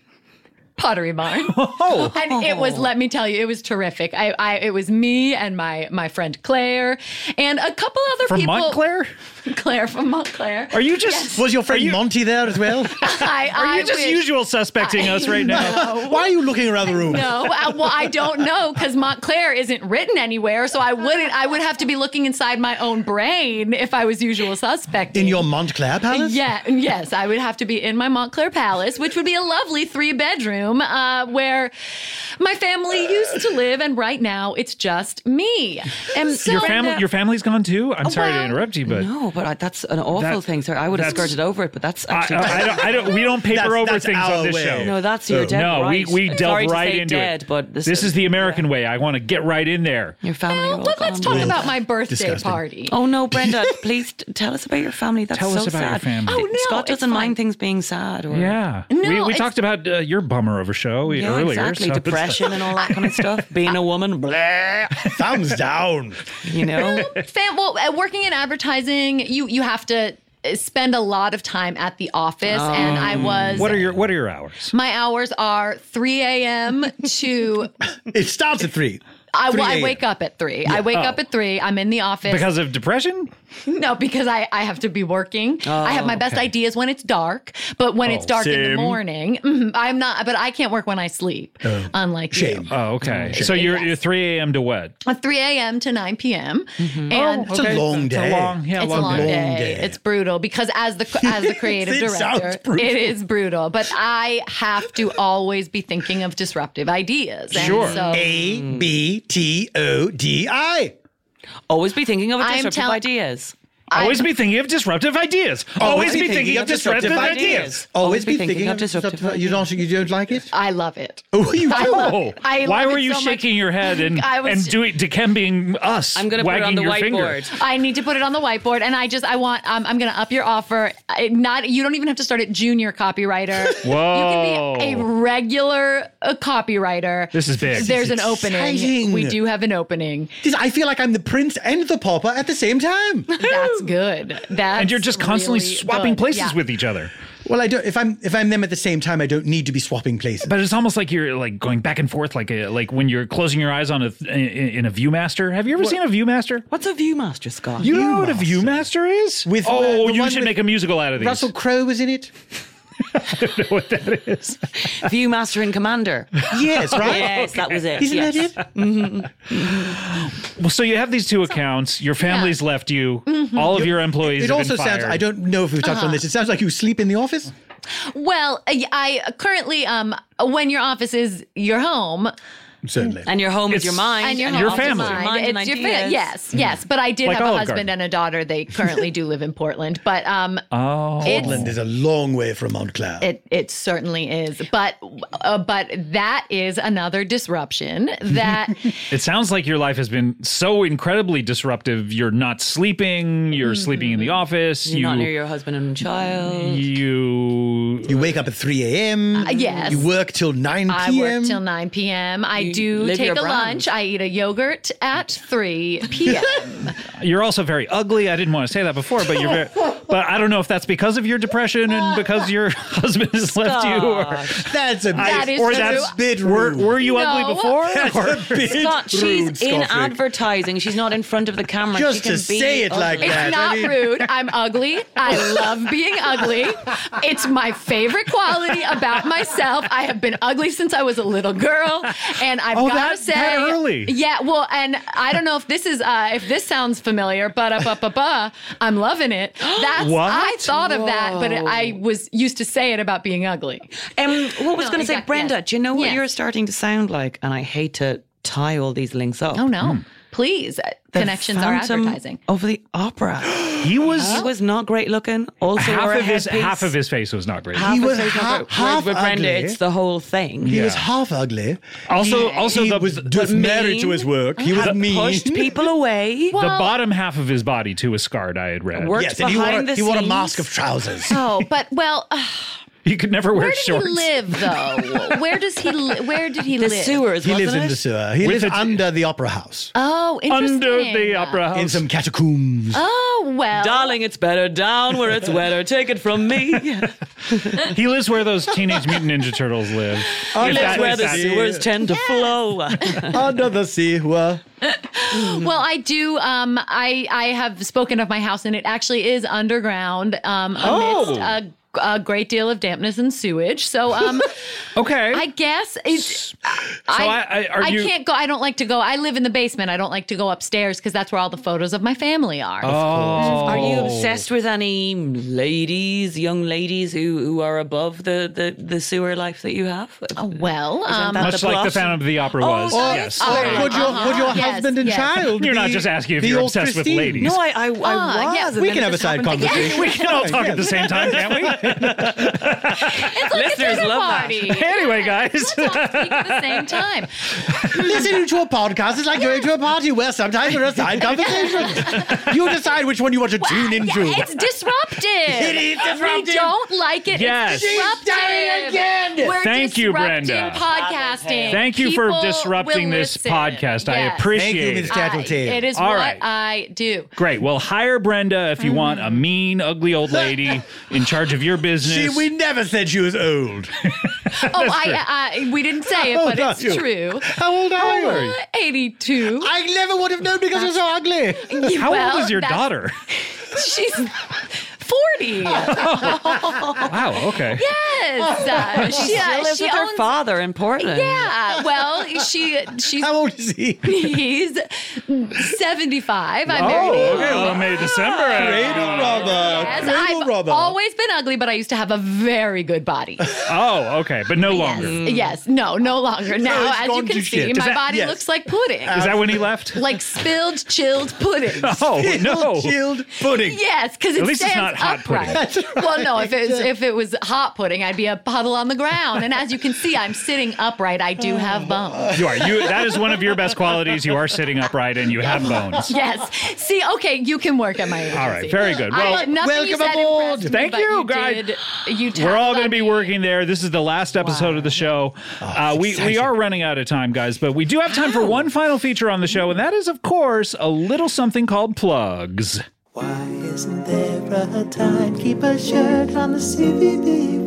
Pottery Barn. Oh. And it was, let me tell you, it was terrific. It was me and my friend Claire and a couple other From people. Montclair? Claire from Montclair. Are you just... Was your friend Monty there as well? Are you just usual suspecting us right now? Why are you looking around the room? No, well, I don't know because Montclair isn't written anywhere, so I would have to be looking inside my own brain if I was usual suspecting. In your Montclair palace? Yes, I would have to be in my Montclair palace, which would be a lovely 3-bedroom where my family used to live, and right now it's just me. And so, Your family's gone too? I'm sorry to well, interrupt you, but... No, but that's an awful thing, sir. I would have skirted over it, but that's actually... we don't paper over That's things our on this way. show. No, that's your dead No, right. we delve Sorry to right say into dead, it. But This is the American way. I want to get right in there. Your family are all well, let's gone. talk about my birthday Disgusting. party. Oh no, Brenda! Please tell us about your family. That's Tell so us about sad. your family. Oh, no, Scott it's doesn't fine. mind things being sad. Or, Yeah. No, we it's- talked about your bummer of a show yeah, earlier. exactly. so- Depression and all that kind of stuff. Being a woman, blah, Thumbs down. you know. Working in advertising, you have to spend a lot of time at the office, and I was. What are your hours? My hours are 3 a.m. to. It starts at 3. I 3 a.m. wake up at 3. I wake up at 3. I'm in the office. Because of depression? No, because I have to be working. I have my best ideas when it's dark, but when it's dark in the same. morning, I'm not. But I can't work when I sleep, unlike Shame. you. Oh, okay. So you're 3 a.m. to what? 3 a.m. to 9 p.m. And It's a long day. it's a long day. It's brutal because as the creative It sounds director, brutal. it is brutal. But I have to always be thinking of disruptive ideas. And Sure. So ABTODI. Always be thinking of I'm disruptive tell- ideas. Always be thinking of disruptive ideas. Always be thinking of disruptive ideas. Always be thinking of disruptive ideas. You don't like it? I love it. Oh, you I love Oh, it. I why love were it you so much. shaking your head and I was- doing Dickem being us? I'm going to put it on wagging the your finger? whiteboard. I need to put it on the whiteboard, and I'm going to up your offer. You don't even have to start at junior copywriter. Whoa. You can be a regular copywriter. This is big. There's an exciting. opening. We do have an opening. I feel like I'm the prince and the pauper at the same time. That's good. That's And you're just constantly really swapping good. places Yeah. with each other. Well, I don't. If I'm them at the same time, I don't need to be swapping places. But it's almost like you're like going back and forth, like when you're closing your eyes on in a ViewMaster. Have you ever seen a ViewMaster? What's a ViewMaster, Scott? You know what a ViewMaster is? With, oh, the you one should with make a musical out of these. Russell Crowe was in it. I don't know what that is. ViewMaster and Commander. Yes, right. Yes, that was it. Isn't yes. that it? Well, so you have these two accounts. Your family's left you. All of your employees It have also been fired. sounds. I don't know if we've touched on this. It sounds like you sleep in the office. Well, I currently, when your office is your home, Certainly. And your home is It's- your mind. and your your home is family. mine. Mind and It's your ideas. yes. But I did Like have a Olive husband Garden. and a daughter. They currently do live in Portland, but Portland is a long way from Montclair. it certainly is. But that is another disruption that It sounds like your life has been so incredibly disruptive. You're not sleeping. You're sleeping in the office. You're not near your husband and child. You wake up at 3 a.m. yes. You work till 9 p.m. I work till 9 p.m. I You do live take your a brand. lunch. I eat a yogurt at 3 p.m. You're also very ugly. I didn't want to say that before, but you're very. But I don't know if that's because of your depression and because your husband has left you, or That's a bit, That is or true. that's bit were, rude. were you ugly No. before? Or- a bit Scott, she's rude, in Scott. advertising. She's not in front of the camera. Just she can to say it like ugly. that. It's not I mean- rude. I'm ugly. I love being ugly. It's my favorite quality about myself. I have been ugly since I was a little girl, and I've Oh, got to that say, early. yeah. Well, and I don't know if this is if this sounds familiar, but I'm loving it. That's What? I thought of that, but I was used to say it about being ugly. What was No, going to say, exactly, Brenda? yes. Do you know what Yes. you're starting to sound like? And I hate to tie all these links up. Oh no. Please, connections are Phantom advertising. of the Opera. He was He was not great looking. Also, wore a headpiece. half of his face was not great. Half He his was face not great. half Whereas with Brenda, ugly. it's the whole thing. He was half ugly. Also, he the was just married to his work. He was Had mean. pushed people away. the bottom half of his body too was scarred. I had read. Worked Yes, and he wore behind the a scenes. mask of trousers. Oh, but He could never wear where did shorts. he live though? Where did he The live? sewers, He wasn't lives in it? the sewer. He With lives a- under the opera house. Oh, interesting. Under the opera house. In some catacombs. Oh well. Darling, it's better down where it's wetter. Take it from me. He lives where those Teenage Mutant Ninja Turtles live. He If lives that- where if the that- sewers tend to flow. Under the sewer. Well, I do. I have spoken of my house, and it actually is underground, amidst a great deal of dampness and sewage. So, Okay. I guess it's. are you- can't go. I don't like to go. I live in the basement. I don't like to go upstairs because that's where all the photos of my family are. Are you obsessed with any ladies, young ladies who are above the sewer life that you have? Well, that Much the like the plot? Phantom of the Opera was. Or, Yes. or could your Yes, husband and yes. child You're not be just asking if the you're old obsessed with Christine? ladies. No, I was. yeah. and We then can it have a just side happened again. conversation. We can all talk at the same time, can't we? it's like Listeners a dinner love that. party. Anyway, guys. Let's all speak at the same time. Listening to a podcast is like going to a party where sometimes there are side conversations. You decide which one you want to tune into. Yeah, it's disruptive. It is disruptive. We don't like it. Yes. It's disruptive. She's done it again. We're Thank you, disrupting Brenda. podcasting. Thank you for People disrupting will this listen. podcast. I Yes. appreciate Thank you, it. Ms. Tattletale. It is All what right. I do. Great. Well, hire Brenda if you want a mean, ugly old lady in charge of your business. See, we never said she was old. Oh, we didn't say it, How but old it's are you? true. How old are you? 82. I never would have known because you're so ugly. How Well, old is your that's- daughter? She's 40. Wow. Okay. Yes. She lives with her owns. father in Portland. Yeah. Well, she's. How old is he? He's 75. I Oh, married him. okay. Well, May December. Cradle robber. Yes, Cradle I've robber. always been ugly, but I used to have a very good body. Oh, okay, but no longer. Yes. No longer. Now, it's as you gone can to see, shit. my Is that- body yes. looks like pudding. Is that when he left? Like spilled, chilled pudding. Oh no. Chilled pudding. Yes, because it At least it's stands not hot pudding. upright. Well, no, if it was hot pudding, I'd be a puddle on the ground. And as you can see, I'm sitting upright. I do have bones. You are. That is one of your best qualities. You are sitting upright and you have bones. Yes. See, okay, you can work at my agency. All right, very good. Well, nothing you welcome said aboard. impressed me, Thank but you, you guys. did- you we're all tackled going to be me. working there. This is the last episode of the show. We are running out of time, guys, but we do have time for one final feature on the show, and that is, of course, a little something called plugs. Why isn't there a timekeeper shirt on the CBB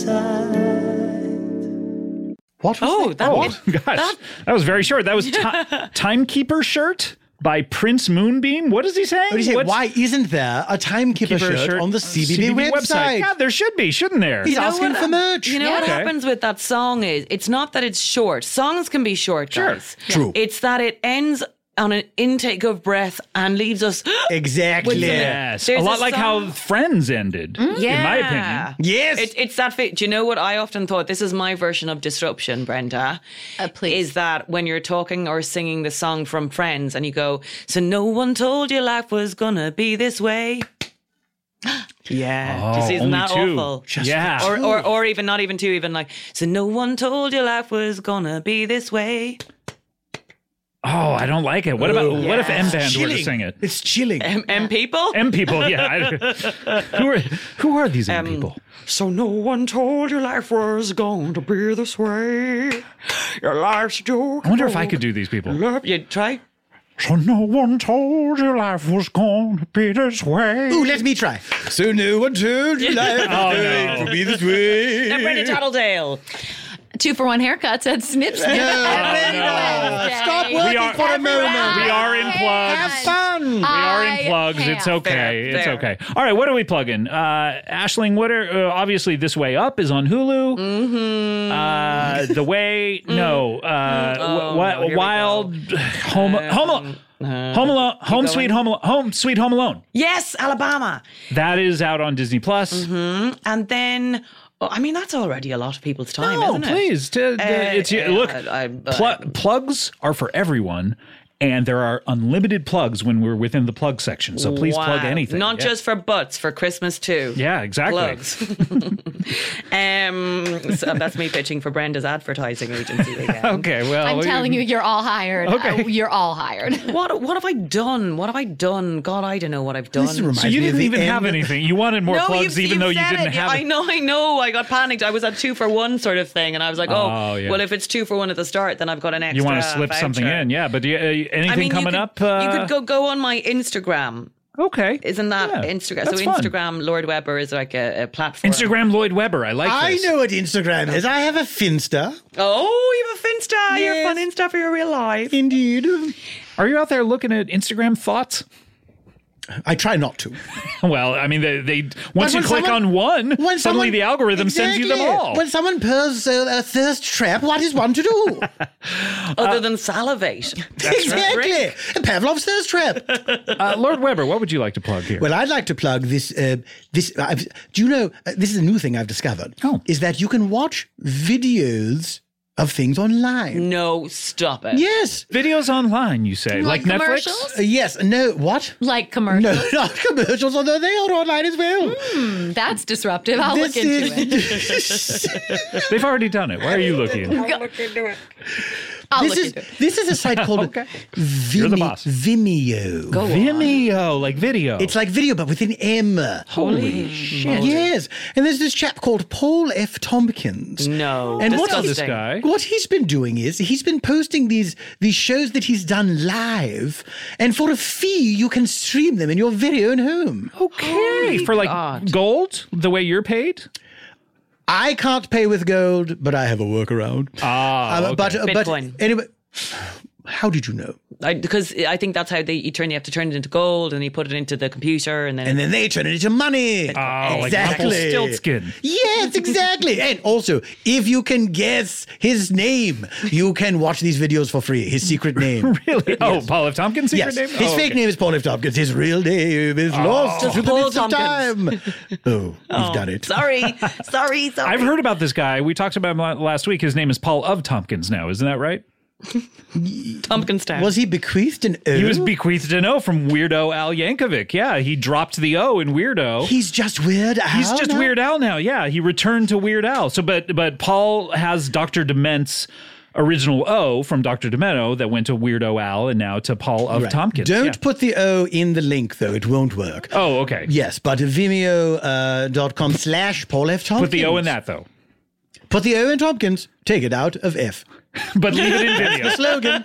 website? What was Oh, that was Gosh, that was very short. That was Timekeeper Shirt by Prince Moonbeam. What is he saying? What do you say? What's Why isn't there a timekeeper Keeper shirt on the CBB website? Yeah, there should be, shouldn't there? He's asking for merch. You know what Okay. happens with that song is it's not that it's short. Songs can be short, Sure. guys. True. It's that it ends on an intake of breath and leaves us. Exactly. Yes, There's a lot a like how song- Friends ended, in my opinion. Yes. It's that. Do you know what I often thought? This is my version of disruption, Brenda. Please. Is that when you're talking or singing the song from Friends and you go, "So no one told you life was gonna be this way." Yeah. Do you see, isn't only that two. awful? Yeah. Or even not even two, even like, "So no one told you life was gonna be this way." Oh, I don't like it. What about what if M Band were to sing it? It's chilling. M people? M people, yeah. Who are these M people? So no one told you life was going to be this way. Your life's a joke. I wonder if I could do these people. Love you. Try. So no one told you life was going to be this way. Ooh, let me try. So no one told you life Oh, was no. going to be this way. Now, Brenda Tattletale. 2-for-1 haircuts at Snip Snip. Stop working for a moment. We are in plugs. Have fun. We are in plugs. can't. It's okay. Fair, It's fair. okay. All right, what are we plugging? Ashling, what are obviously This Way Up is on Hulu. Mm-hmm. The Way no, here we Wild Home Sweet Home Alone. Yes, Alabama. That is out on Disney Plus. And then, I mean, that's already a lot of people's time, No, isn't it? please. Look, I- plugs are for everyone. and there are unlimited plugs when we're within the plug section. So please plug anything. Not just for butts, for Christmas too. Yeah, exactly. Plugs. So that's me pitching for Brenda's advertising agency again. Okay, well, I'm telling you, you're all hired. Okay. You're all hired. What have I done? What have I done? God, I don't know what I've done. This reminds So you me of didn't the even end- have anything. You wanted more plugs, you've even though you said didn't it. have. I know. I got panicked. I was at 2-for-1 sort of thing, and I was like, Oh, yeah. well, if it's 2-for-1 at the start, then I've got an extra. You want to slip voucher. something in, yeah. But do you, anything I mean, coming you up? could, you could go on my Instagram. Okay, Isn't that Yeah, Instagram? that's So fun. Instagram, Lord Webber is like a platform. Instagram Lloyd Webber. I like I this. know what Instagram is. I have a Finsta. Oh, you have a Finsta. You're Yes. fun Insta for your real life. Indeed. Are you out there looking at Instagram thoughts? I try not to. Well, I mean, they once you when click someone- on one, When suddenly the algorithm sends you them Exactly. all. When someone pulls a thirst trap, what is one to do? Other than salivate. Exactly. A Pavlov's thirst trap. Lord Webber, what would you like to plug here? Well, I'd like to plug this. Do you know, this is a new thing I've discovered. Oh. Is that you can watch videos of things online. No, stop it. Yes. Videos online, you say, like Netflix? commercials? Yes. No. What? Like commercials. No, not commercials, although they are online as well. That's disruptive. I'll look into it. They've already done it. Why are you looking? I'll This look is into it. this is a site called You're the boss. Vimeo. Vimeo, like video. It's like video, but with an M. Holy shit. Yes. And there's this chap called Paul F. Tompkins. No. And what disgusting. This guy. What he's been doing is he's been posting these shows that he's done live, and for a fee you can stream them in your very own home. Okay. For like God. gold, the way you're paid? I can't pay with gold, but I have a workaround. Ah, But Bitcoin. anyway, how did you know? Because I think that's how you have to turn it into gold, and you put it into the computer, and then. And then they turn it into money. Oh, like exactly. Rumpelstiltskin. Yes, exactly. And also, if you can guess his name, you can watch these videos for free. His secret name. Really? Oh, Paul F. Tompkins' secret Yes, name? his Oh, fake okay. name is Paul F. Tompkins. His real name is lost Just to the Paul midst of Tompkins. time. Oh, we've done it. Sorry. I've heard about this guy. We talked about him last week. His name is Paul of Tompkins now. Isn't that right? Tompkins Town. Was he bequeathed an O? He was bequeathed an O from Weirdo Al Yankovic. Yeah, he dropped the O in Weirdo. He's just Weird Al. He's just now? Weird Al now. Yeah, he returned to Weird Al. So, but Paul has Dr. Dement's original O from Dr. Demento that went to Weirdo Al and now to Paul of Right. Tompkins. Don't Yeah. put the O in the link, though. It won't work. Oh, okay. Yes, but vimeo.com/Paul F. Tompkins. Put the O in that though. Put the O in Tompkins. Take it out of F. But leave it in video. Slogan.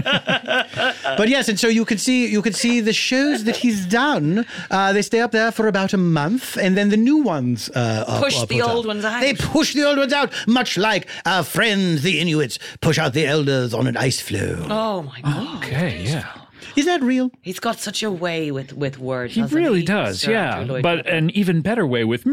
But yes, and so you could see the shows that he's done. They stay up there for about a month, and then the new ones Push are the put old up. ones out. They push the old ones out, much like our friends the Inuits push out the elders on an ice floe. Oh my God. Okay, yeah. Is that real? He's got such a way with words. He hasn't really he? does, Sir yeah. Andrew Lloyd But Webber. an even better way with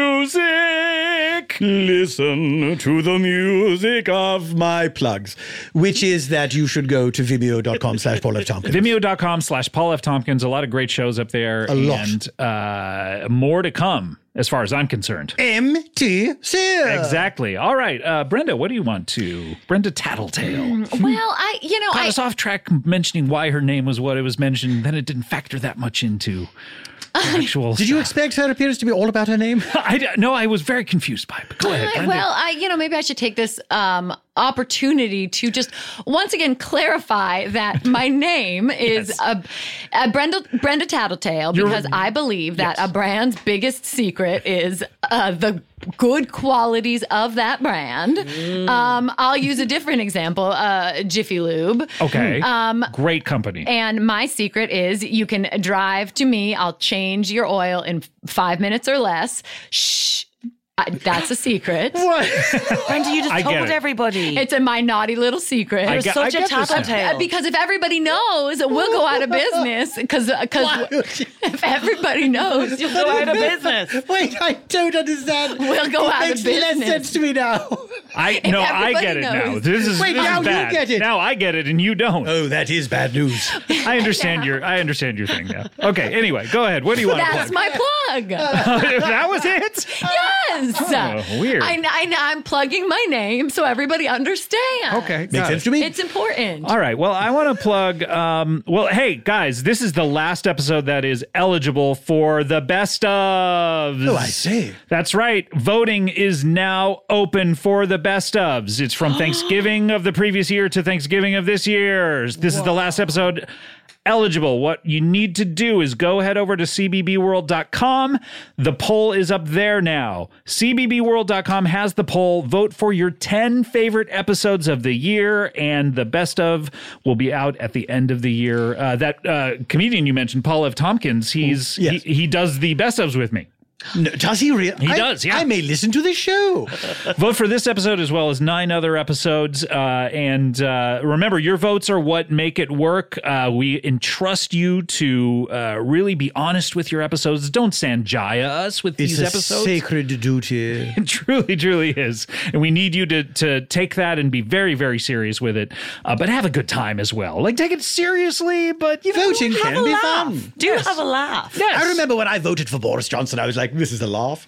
music. Listen to the music of my plugs, which is that you should go to vimeo.com/Paul F. Tompkins. Vimeo.com/Paul F. Tompkins. A lot of great shows up there. A lot. And more to come, as far as I'm concerned. MTC. Exactly. All right, Brenda, what do you want to? Brenda Tattletale. Well, Got us off track mentioning why her name was what it was mentioned. Then it didn't factor that much into the actual. Did you expect her appearance to be all about her name? No, I was very confused by it. But go ahead, Brenda. Well, maybe I should take this opportunity to just once again clarify that my name is Brenda Tattletale because I believe that a brand's biggest secret is the good qualities of that brand. I'll use a different example, Jiffy Lube. Okay. Great company. And my secret is you can drive to me. I'll change your oil in 5 minutes or less. Shh. That's a secret. What? Brenda, you just I get told it. everybody. It's my naughty little secret. You're I such get a this now. tattletale. Because if everybody knows, we'll go out of business. Because if everybody knows, You'll go out of business. Wait, I don't understand. We'll go it out of makes business. less sense to me now. I everybody get it now. knows. This is Wait, this now is you bad. get it. Now I get it and you don't. Oh, that is bad news. I understand your thing now. Okay, anyway, go ahead. What do you want to That's plug? my plug. plug. That was it? Yes. Oh, weird. I'm plugging my name so everybody understands. Okay. Makes got sense it. to me. It's important. All right. Well, I want to plug. Well, hey, guys, this is the last episode that is eligible for the best ofs. Oh, I see. That's right. Voting is now open for the best ofs. It's from Thanksgiving of the previous year to Thanksgiving of this year. This is the last episode eligible. What you need to do is go head over to cbbworld.com. The poll is up there now. cbbworld.com has the poll. Vote for your 10 favorite episodes of the year, and the best of will be out at the end of the year. That comedian you mentioned, Paul F. Tompkins, he does the best ofs with me. No, does he really? He does, yeah. I may listen to this show. Vote for this episode as well as 9 other episodes. And remember, your votes are what make it work. We entrust you to really be honest with your episodes. Don't Sanjaya us with these episodes. It's a sacred duty. It truly, truly is. And we need you to take that and be very, very serious with it. But have a good time as well. Like, take it seriously, but Voting Have can a be laugh. fun. Do have a laugh. Yes. I remember when I voted for Boris Johnson, I was like, this is a laugh.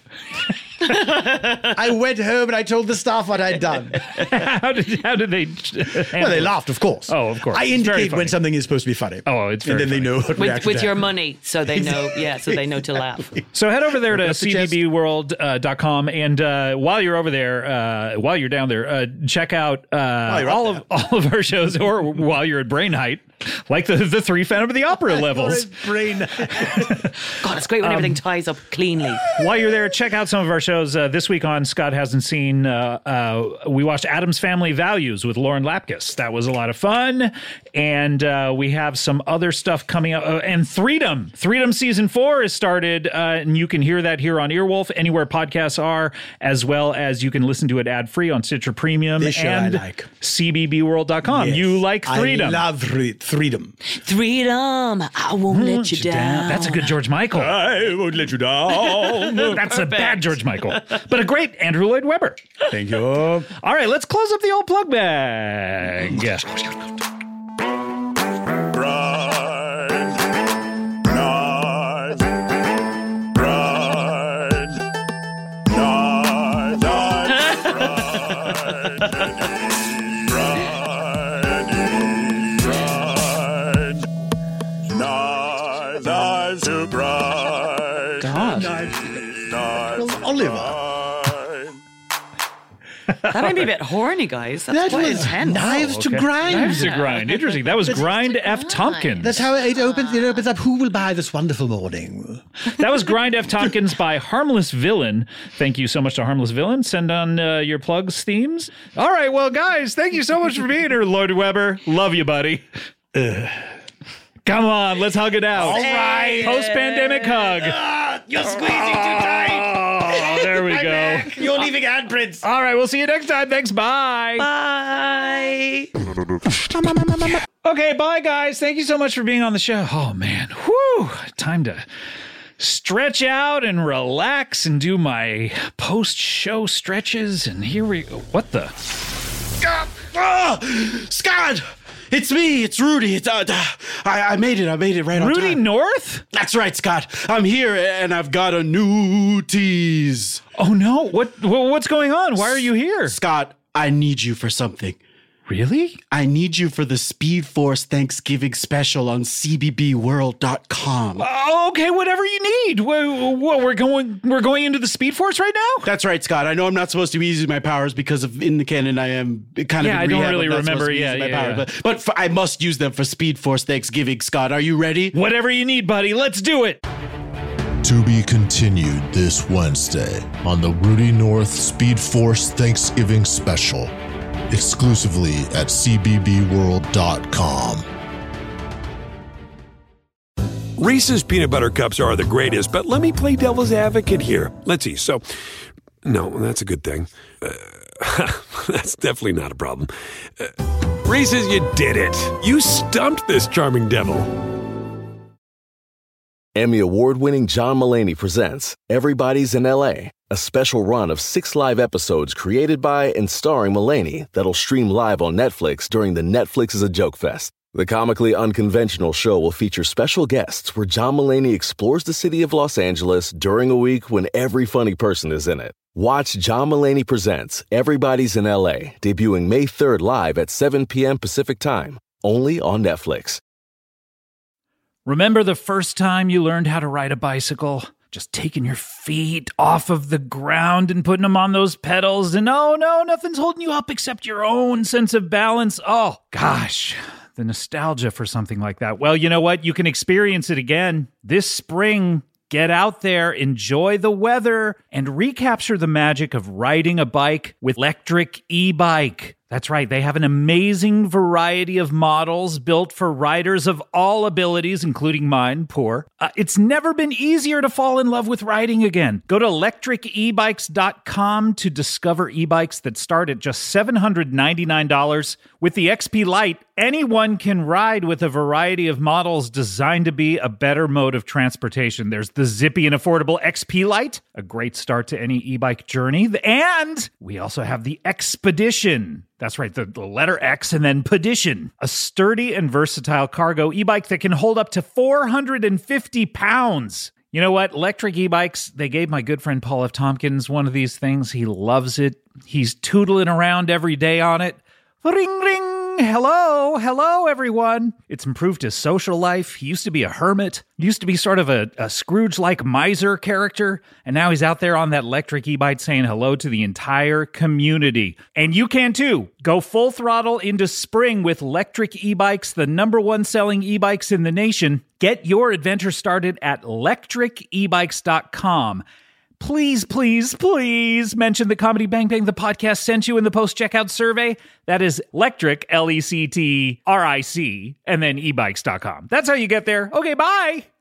I went home and I told the staff what I'd done. How did they? Well, they laughed, of course. Oh, of course. I It's very indicate funny. when something is supposed to be funny. Oh, it's very and then funny. they know what reaction With to your have. money, so they know. Yeah, so they know to laugh. So head over there to That's the chest. cbbworld.com, and while you're over there, while you're down there, check out you're all up of our shows, or while you're at Brain Height, like the 3 Phantom of the Opera levels. Brain. God, it's great when everything ties up cleanly. While you're there, check out some of our shows. This week on Scott Hasn't Seen, we watched Addams Family Values with Lauren Lapkus. That was a lot of fun. And we have some other stuff coming up. And Freedom Season 4 has started, and you can hear that here on Earwolf, anywhere podcasts are, as well as you can listen to it ad-free on Stitcher Premium This show and I like. cbbworld.com. Yes. You like Freedom. I love freedom. Freedom, I won't let you down. That's a good George Michael. I won't let you down. That's a bad George Michael, but a great Andrew Lloyd Webber. Thank you. All right, let's close up the old plug bag. Oliver. That made me a bit horny, guys. That's That quite was intense. Knives to Grind. Knives to Grind. Interesting. That was Grind F. Tompkins. That's how it opens. It opens up. Who will buy this wonderful morning? That was Grind F. Tompkins by Harmless Villain. Thank you so much to Harmless Villain. Send on your plugs, themes. All right, well, guys, thank you so much for being here, Lloyd Webber. Love you, buddy. Come on, let's hug it out. All right. Post-pandemic hug. You're squeezing too tight. Oh, there we go. You're leaving handprints. All right, we'll see you next time. Thanks. Bye. Bye. Okay, bye, guys. Thank you so much for being on the show. Oh, man. Whew. Time to stretch out and relax and do my post-show stretches. And here we go. What the? Scott! It's me. It's Rudy. I made it. I made it right on time. Rudy North? That's right, Scott. I'm here, and I've got a new tease. Oh, no. What's going on? Why are you here? Scott, I need you for something. Really? I need you for the Speed Force Thanksgiving special on cbbworld.com. Oh, okay, whatever you need. What, we're going into the Speed Force right now? That's right, Scott. I know I'm not supposed to be using my powers because of in the canon I am kind of in I don't rehab. really I'm not remember. supposed to be using my powers, but I must use them for Speed Force Thanksgiving, Scott. Are you ready? Whatever you need, buddy. Let's do it. To be continued this Wednesday on the Rudy North Speed Force Thanksgiving Special, exclusively at cbbworld.com. Reese's peanut butter cups are the greatest, but let me play devil's advocate here. Let's see. So, no, that's a good thing. That's definitely not a problem. Reese's, you did it. You stumped this charming devil. Emmy award-winning John Mulaney presents Everybody's in L.A., a special run of 6 live episodes created by and starring Mulaney that'll stream live on Netflix during the Netflix is a Joke Fest. The comically unconventional show will feature special guests where John Mulaney explores the city of Los Angeles during a week when every funny person is in it. Watch John Mulaney Presents Everybody's in L.A., debuting May 3rd live at 7 p.m. Pacific Time, only on Netflix. Remember the first time you learned how to ride a bicycle? Just taking your feet off of the ground and putting them on those pedals, and oh no, nothing's holding you up except your own sense of balance. Oh, gosh. The nostalgia for something like that. Well, you know what? You can experience it again this spring. Get out there, enjoy the weather, and recapture the magic of riding a bike with Lectric e-Bike. That's right, they have an amazing variety of models built for riders of all abilities, including mine, poor. It's never been easier to fall in love with riding again. Go to lectricebikes.com to discover e-bikes that start at just $799. With the XP Lite, anyone can ride with a variety of models designed to be a better mode of transportation. There's the zippy and affordable XP Lite, a great start to any e-bike journey. And we also have the Expedition. That's right, the letter X and then Pedition. A sturdy and versatile cargo e-bike that can hold up to 450 pounds. You know what? Lectric e-bikes, they gave my good friend Paul F. Tompkins one of these things. He loves it. He's tootling around every day on it. Ring, ring. Hello, everyone. It's improved his social life. He used to be a hermit. He used to be sort of a Scrooge-like miser character. And now he's out there on that electric e-bike saying hello to the entire community. And you can too. Go full throttle into spring with Lectric e-bikes, the #1 selling e-bikes in the nation. Get your adventure started at lectricebikes.com. Please, please, please mention the Comedy Bang Bang the podcast sent you in the post-checkout survey. That is Lectric, Lectric, and then ebikes.com. That's how you get there. Okay, bye.